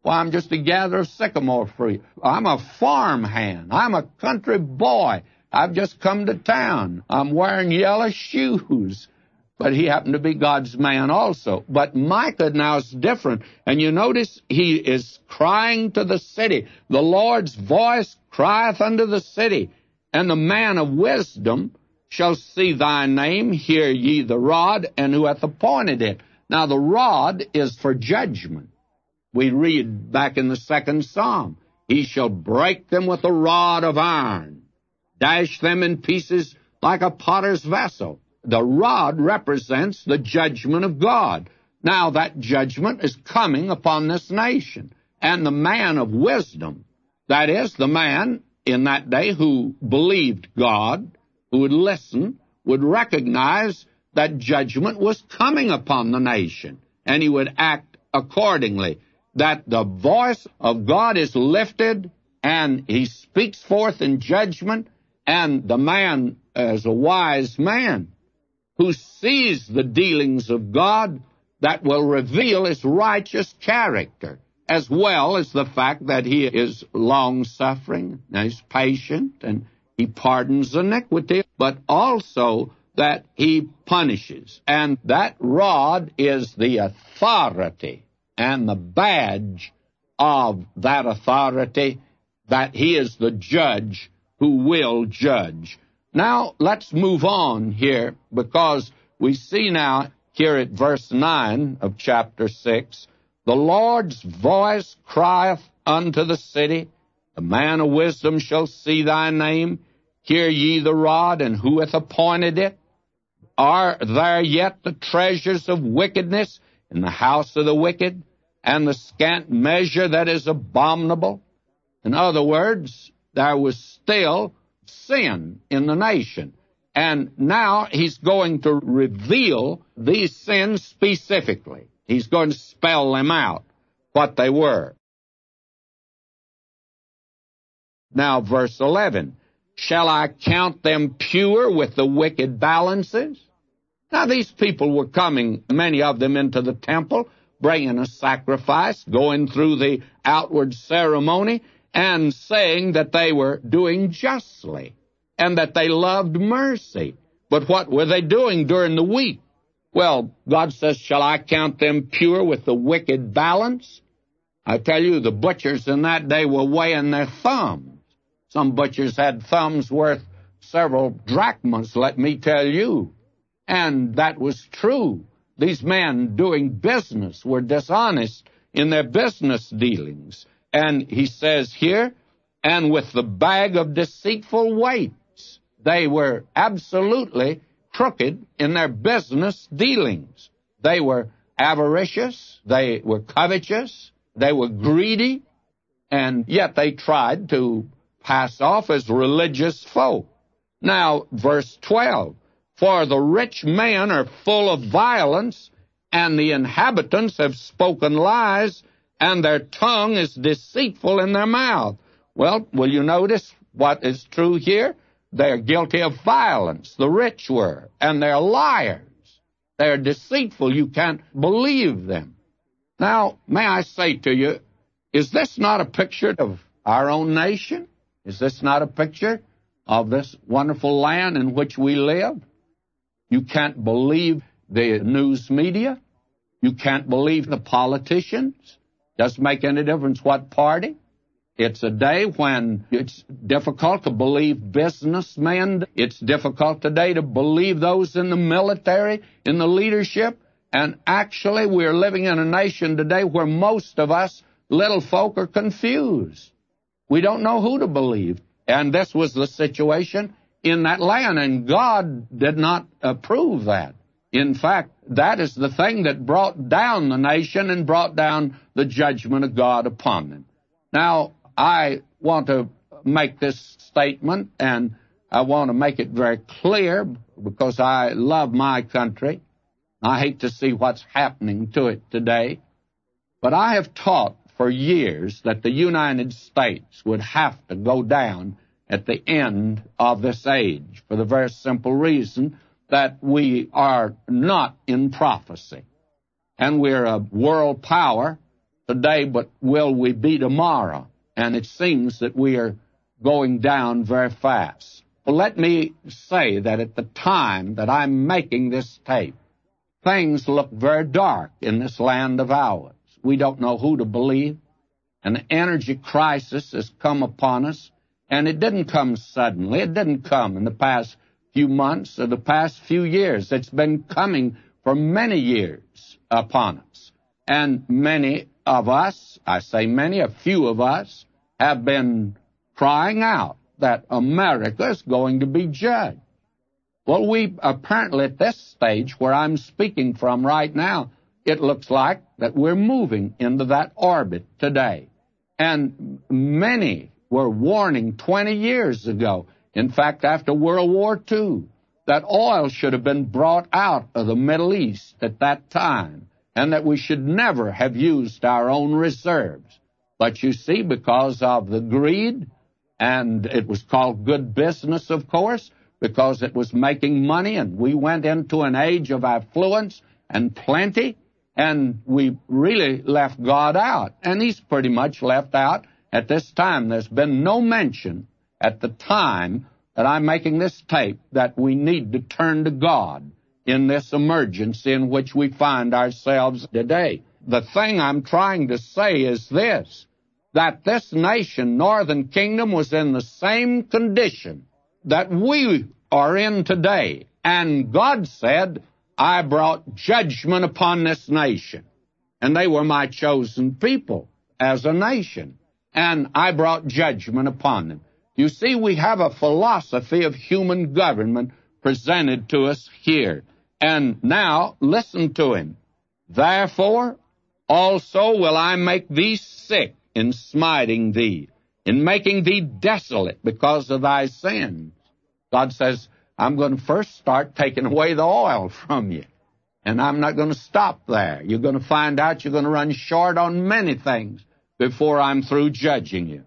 Well, I'm just a gatherer of sycamore fruit. I'm a farm hand. I'm a country boy. I've just come to town. I'm wearing yellow shoes. But he happened to be God's man also. But Micah now is different. And you notice he is crying to the city. The Lord's voice crieth unto the city. And the man of wisdom shall see thy name. Hear ye the rod, and who hath appointed it. Now the rod is for judgment. We read back in the second Psalm, he shall break them with a rod of iron, dash them in pieces like a potter's vessel. The rod represents the judgment of God. Now that judgment is coming upon this nation. And the man of wisdom, that is, the man in that day who believed God, who would listen, would recognize that judgment was coming upon the nation, and he would act accordingly. That the voice of God is lifted, and he speaks forth in judgment, and the man, as a wise man, who sees the dealings of God, that will reveal his righteous character, as well as the fact that he is long-suffering, and he's patient, and he pardons iniquity, but also that he punishes. And that rod is the authority and the badge of that authority, that he is the judge who will judge. Now, let's move on here, because we see now here at verse nine of chapter six, the Lord's voice crieth unto the city, the man of wisdom shall see thy name. Hear ye the rod, and who hath appointed it? Are there yet the treasures of wickedness in the house of the wicked, and the scant measure that is abominable? In other words, there was still sin in the nation. And now he's going to reveal these sins specifically. He's going to spell them out, what they were. Now, verse eleven, shall I count them pure with the wicked balances? Now, these people were coming, many of them, into the temple, bringing a sacrifice, going through the outward ceremony, and saying that they were doing justly, and that they loved mercy. But what were they doing during the week? Well, God says, shall I count them pure with the wicked balance? I tell you, the butchers in that day were weighing their thumbs. Some butchers had thumbs worth several drachmas, let me tell you. And that was true. These men doing business were dishonest in their business dealings. And he says here, and with the bag of deceitful weights, they were absolutely crooked in their business dealings. They were avaricious, they were covetous, they were greedy, and yet they tried to pass off as religious folk. Now, verse twelve, for the rich men are full of violence, and the inhabitants have spoken lies, and their tongue is deceitful in their mouth. Well, will you notice what is true here? They're guilty of violence, the rich were, and they're liars. They're deceitful. You can't believe them. Now, may I say to you, is this not a picture of our own nation? Is this not a picture of this wonderful land in which we live? You can't believe the news media. You can't believe the politicians. Doesn't make any difference what party. It's a day when it's difficult to believe businessmen. It's difficult today to believe those in the military, in the leadership. And actually, we're living in a nation today where most of us little folk are confused. We don't know who to believe. And this was the situation in that land, and God did not approve that. In fact, that is the thing that brought down the nation and brought down the judgment of God upon them. Now, I want to make this statement, and I want to make it very clear because I love my country. I hate to see what's happening to it today. But I have taught for years that the United States would have to go down at the end of this age for the very simple reason that we are not in prophecy. And we're a world power, today, but will we be tomorrow? And it seems that we are going down very fast. Well, let me say that at the time that I'm making this tape, things look very dark in this land of ours. We don't know who to believe. An energy crisis has come upon us, and it didn't come suddenly. It didn't come in the past few months or the past few years. It's been coming for many years upon us. And many of us, I say many, a few of us, have been crying out that America is going to be judged. Well, we apparently at this stage where I'm speaking from right now, it looks like that we're moving into that orbit today. And many were warning twenty years ago, in fact, after World War Two, that oil should have been brought out of the Middle East at that time, and that we should never have used our own reserves. But you see, because of the greed, and it was called good business, of course, because it was making money, and we went into an age of affluence and plenty, and we really left God out. And He's pretty much left out at this time. There's been no mention at the time that I'm making this tape that we need to turn to God in this emergency in which we find ourselves today. The thing I'm trying to say is this, that this nation, Northern Kingdom, was in the same condition that we are in today. And God said, I brought judgment upon this nation. And they were my chosen people as a nation. And I brought judgment upon them. You see, we have a philosophy of human government presented to us here. And now, listen to him. Therefore, also will I make thee sick in smiting thee, in making thee desolate because of thy sins. God says, I'm going to first start taking away the oil from you. And I'm not going to stop there. You're going to find out you're going to run short on many things before I'm through judging you.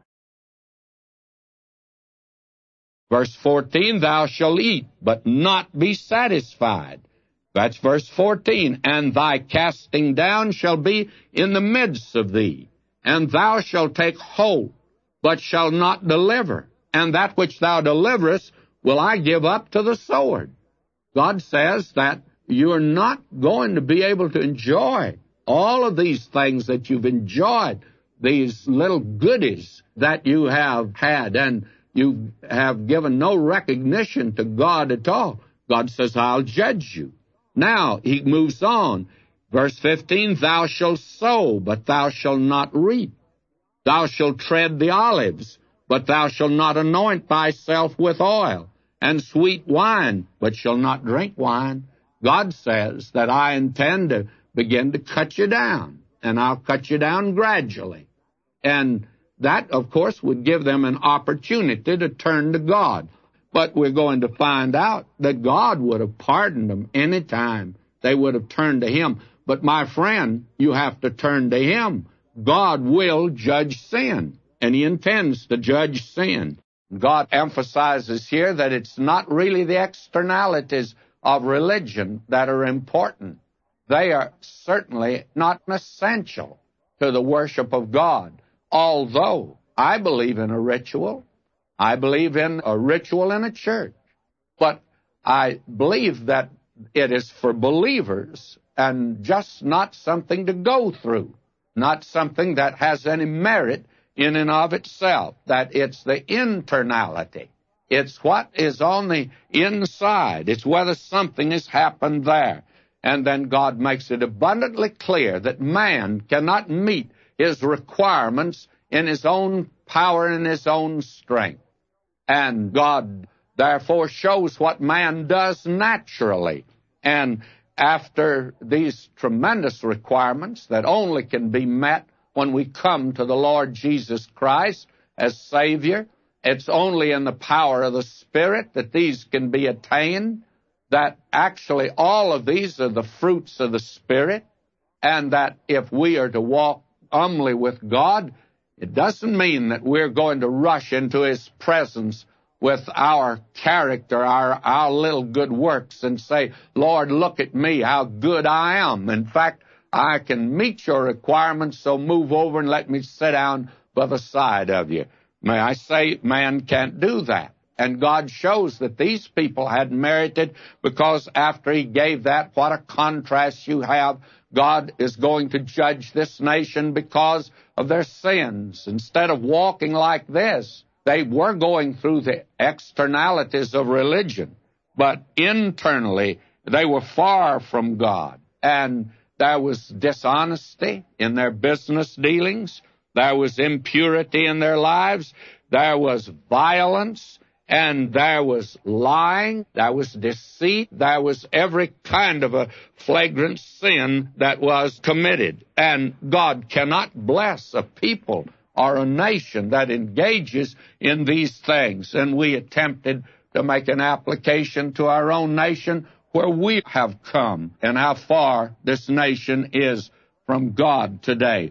Verse fourteen, thou shalt eat, but not be satisfied. That's verse fourteen. And thy casting down shall be in the midst of thee, and thou shalt take hold, but shalt not deliver. And that which thou deliverest will I give up to the sword. God says that you're not going to be able to enjoy all of these things that you've enjoyed, these little goodies that you have had, and you have given no recognition to God at all. God says, I'll judge you. Now, he moves on. Verse fifteen, thou shalt sow, but thou shalt not reap. Thou shalt tread the olives, but thou shalt not anoint thyself with oil, and sweet wine, but shalt not drink wine. God says that I intend to begin to cut you down, and I'll cut you down gradually. And that, of course, would give them an opportunity to turn to God. But we're going to find out that God would have pardoned them any time they would have turned to Him. But, my friend, you have to turn to Him. God will judge sin, and He intends to judge sin. God emphasizes here that it's not really the externalities of religion that are important. They are certainly not essential to the worship of God. Although I believe in a ritual, I believe in a ritual in a church, but I believe that it is for believers and just not something to go through, not something that has any merit in and of itself, that it's the internality. It's what is on the inside. It's whether something has happened there. And then God makes it abundantly clear that man cannot meet his requirements in his own power and his own strength. And God, therefore, shows what man does naturally. And after these tremendous requirements that only can be met when we come to the Lord Jesus Christ as Savior, it's only in the power of the Spirit that these can be attained, that actually all of these are the fruits of the Spirit, and that if we are to walk humbly with God, it doesn't mean that we're going to rush into His presence with our character, our, our little good works, and say, Lord, look at me, how good I am. In fact, I can meet your requirements, so move over and let me sit down by the side of you. May I say, man can't do that. And God shows that these people had merited, because after he gave that, what a contrast you have. God is going to judge this nation because of their sins. Instead of walking like this, they were going through the externalities of religion, but internally they were far from God. And there was dishonesty in their business dealings. There was impurity in their lives. There was violence. And there was lying, there was deceit, there was every kind of a flagrant sin that was committed. And God cannot bless a people or a nation that engages in these things. And we attempted to make an application to our own nation, where we have come and how far this nation is from God today.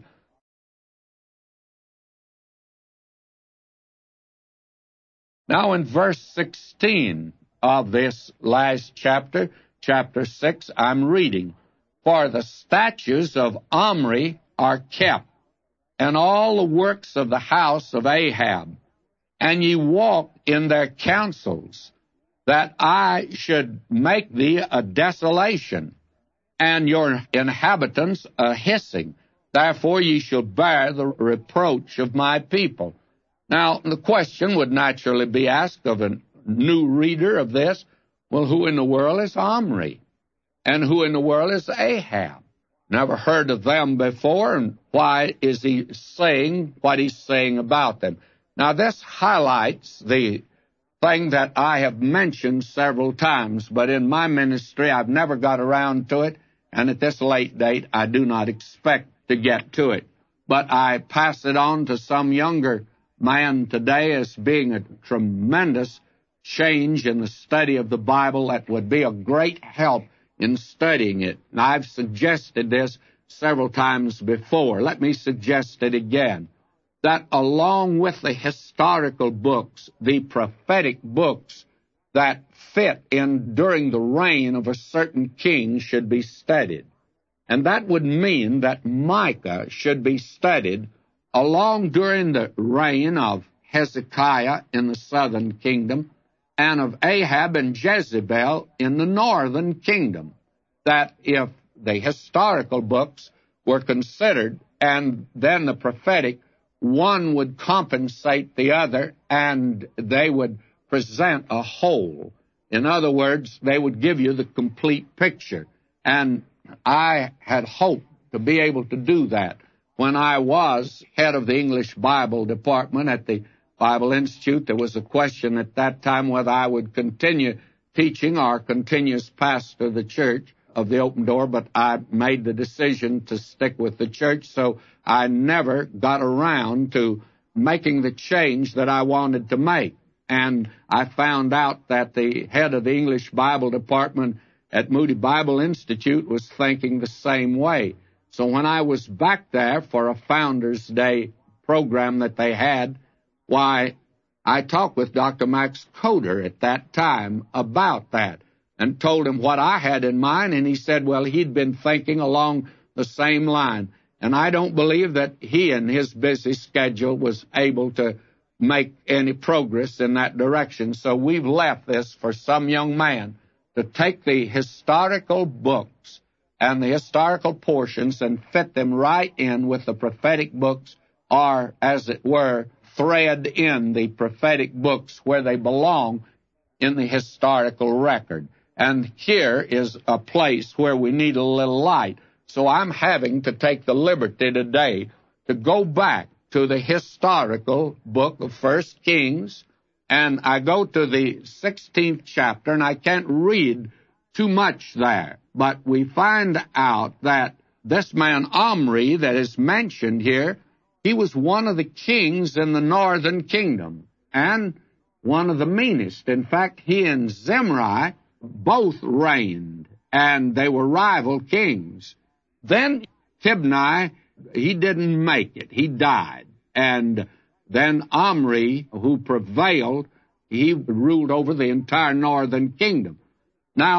Now in verse sixteen of this last chapter, chapter six, I'm reading, "For the statutes of Omri are kept, and all the works of the house of Ahab, and ye walk in their counsels, that I should make thee a desolation, and your inhabitants a hissing. Therefore ye shall bear the reproach of my people." Now, the question would naturally be asked of a new reader of this, well, who in the world is Omri? And who in the world is Ahab? Never heard of them before, and why is he saying what he's saying about them? Now, this highlights the thing that I have mentioned several times, but in my ministry I've never got around to it, and at this late date I do not expect to get to it. But I pass it on to some younger man today as being a tremendous change in the study of the Bible that would be a great help in studying it. And I've suggested this several times before. Let me suggest it again, that along with the historical books, the prophetic books that fit in during the reign of a certain king should be studied. And that would mean that Micah should be studied along during the reign of Hezekiah in the southern kingdom and of Ahab and Jezebel in the northern kingdom. That if the historical books were considered and then the prophetic, one would compensate the other and they would present a whole. In other words, they would give you the complete picture. And I had hoped to be able to do that. When I was head of the English Bible department at the Bible Institute, there was a question at that time whether I would continue teaching or continue as pastor of the church of the Open Door, but I made the decision to stick with the church, so I never got around to making the change that I wanted to make. And I found out that the head of the English Bible department at Moody Bible Institute was thinking the same way. So when I was back there for a Founders Day program that they had, why, I talked with Doctor Max Coder at that time about that and told him what I had in mind, and he said, well, he'd been thinking along the same line. And I don't believe that he in his busy schedule was able to make any progress in that direction. So we've left this for some young man to take the historical books and the historical portions and fit them right in with the prophetic books, or, as it were, thread in the prophetic books where they belong in the historical record. And here is a place where we need a little light. So I'm having to take the liberty today to go back to the historical book of First Kings, and I go to the sixteenth chapter, and I can't read too much there, but we find out that this man Omri that is mentioned here, he was one of the kings in the northern kingdom, and one of the meanest. In fact, he and Zimri both reigned, and they were rival kings. Then Tibni, he didn't make it. He died. And then Omri, who prevailed, he ruled over the entire northern kingdom. Now,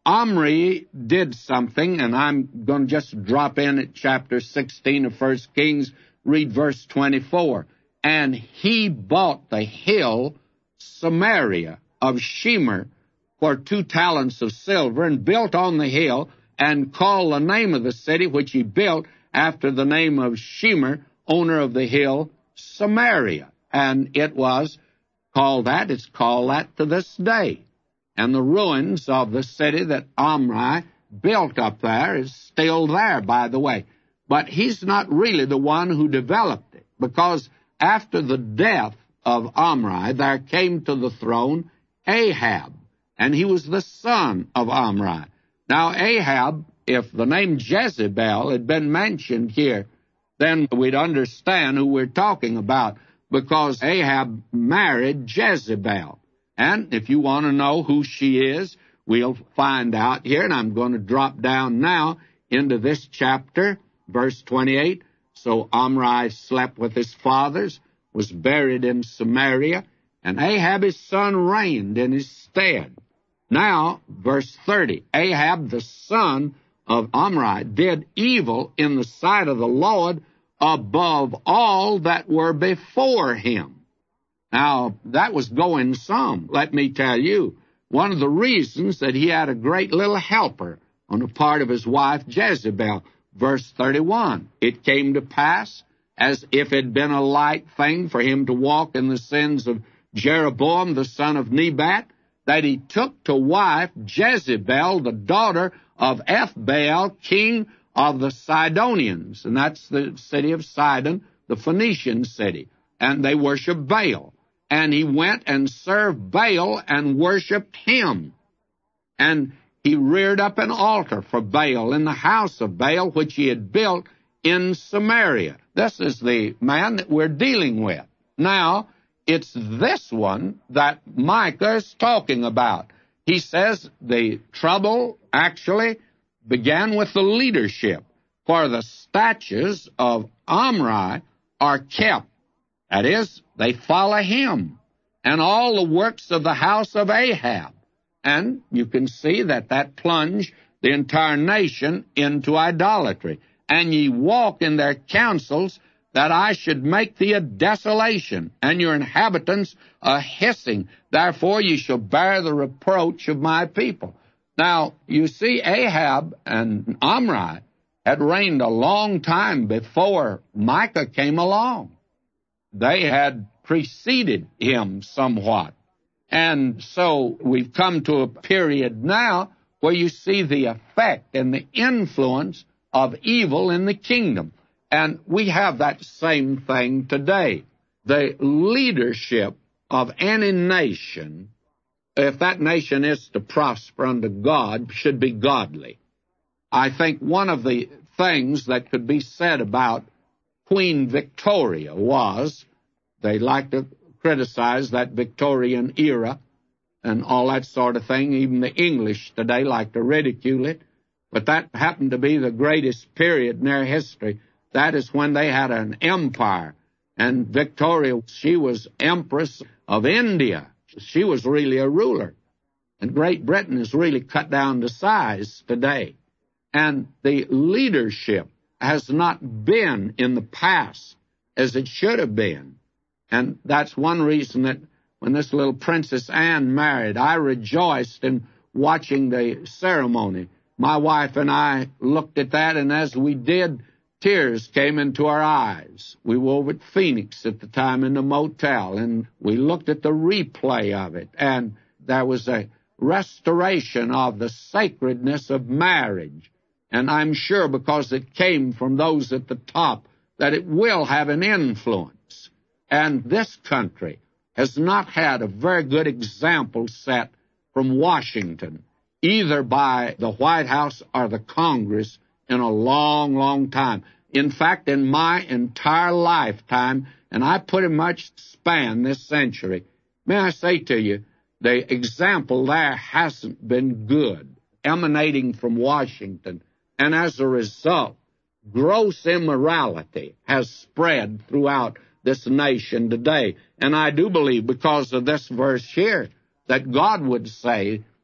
Omri did something, and I'm going to just drop in at chapter sixteen of First Kings, read verse twenty-four. And he bought the hill Samaria of Shemer for two talents of silver, and built on the hill, and called the name of the city which he built after the name of Shemer, owner of the hill, Samaria. And it was called that. It's called that to this day. And the ruins of the city that Omri built up there is still there, by the way. But he's not really the one who developed it, because after the death of Omri, there came to the throne Ahab, and he was the son of Omri. Now, Ahab, if the name Jezebel had been mentioned here, then we'd understand who we're talking about, because Ahab married Jezebel. And if you want to know who she is, we'll find out here, and I'm going to drop down now into this chapter, verse twenty-eight. So Omri slept with his fathers, was buried in Samaria, and Ahab his son reigned in his stead. Now, verse thirty, Ahab the son of Omri did evil in the sight of the Lord above all that were before him. Now, that was going some, let me tell you. One of the reasons that he had a great little helper on the part of his wife Jezebel. Verse thirty-one, it came to pass, as if it had been a light thing for him to walk in the sins of Jeroboam the son of Nebat, that he took to wife Jezebel, the daughter of Ethbaal, king of the Sidonians. And that's the city of Sidon, the Phoenician city. And they worship Baal. And he went and served Baal and worshipped him. And he reared up an altar for Baal in the house of Baal, which he had built in Samaria. This is the man that we're dealing with. Now, it's this one that Micah is talking about. He says the trouble actually began with the leadership, for the statutes of Omri are kept. That is, they follow him, and all the works of the house of Ahab. And you can see that that plunged the entire nation into idolatry. And ye walk in their counsels, that I should make thee a desolation, and your inhabitants a hissing. Therefore ye shall bear the reproach of my people. Now, you see, Ahab and Omri had reigned a long time before Micah came along. They had preceded him somewhat. And so we've come to a period now where you see the effect and the influence of evil in the kingdom. And we have that same thing today. The leadership of any nation, if that nation is to prosper under God, should be godly. I think one of the things that could be said about Queen Victoria was, they like to criticize that Victorian era and all that sort of thing. Even the English today like to ridicule it. But that happened to be the greatest period in their history. That is when they had an empire. And Victoria, she was Empress of India. She was really a ruler. And Great Britain is really cut down to size today. And the leadership has not been in the past as it should have been. And that's one reason that when this little Princess Anne married, I rejoiced in watching the ceremony. My wife and I looked at that, and as we did, tears came into our eyes. We were over at Phoenix at the time in the motel, and we looked at the replay of it, and there was a restoration of the sacredness of marriage. And I'm sure because it came from those at the top that it will have an influence. And this country has not had a very good example set from Washington, either by the White House or the Congress, in a long, long time. In fact, in my entire lifetime, and I pretty much span this century, may I say to you, the example there hasn't been good, emanating from Washington. And as a result, gross immorality has spread throughout this nation today. And I do believe, because of this verse here, that God would say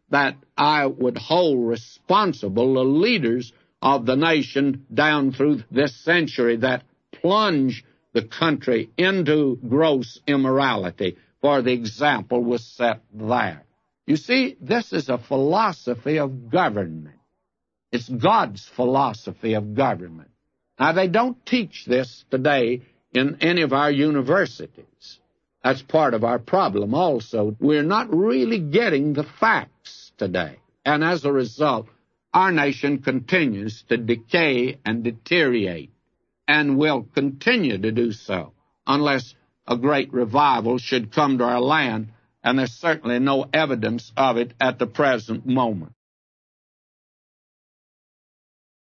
that I would hold responsible the leaders of the nation down through this century that plunge the country into gross immorality, for the example was set there. You see, this is a philosophy of government. It's God's philosophy of government. Now, they don't teach this today in any of our universities. That's part of our problem also. We're not really getting the facts today. And as a result, our nation continues to decay and deteriorate, and will continue to do so unless a great revival should come to our land, and there's certainly no evidence of it at the present moment.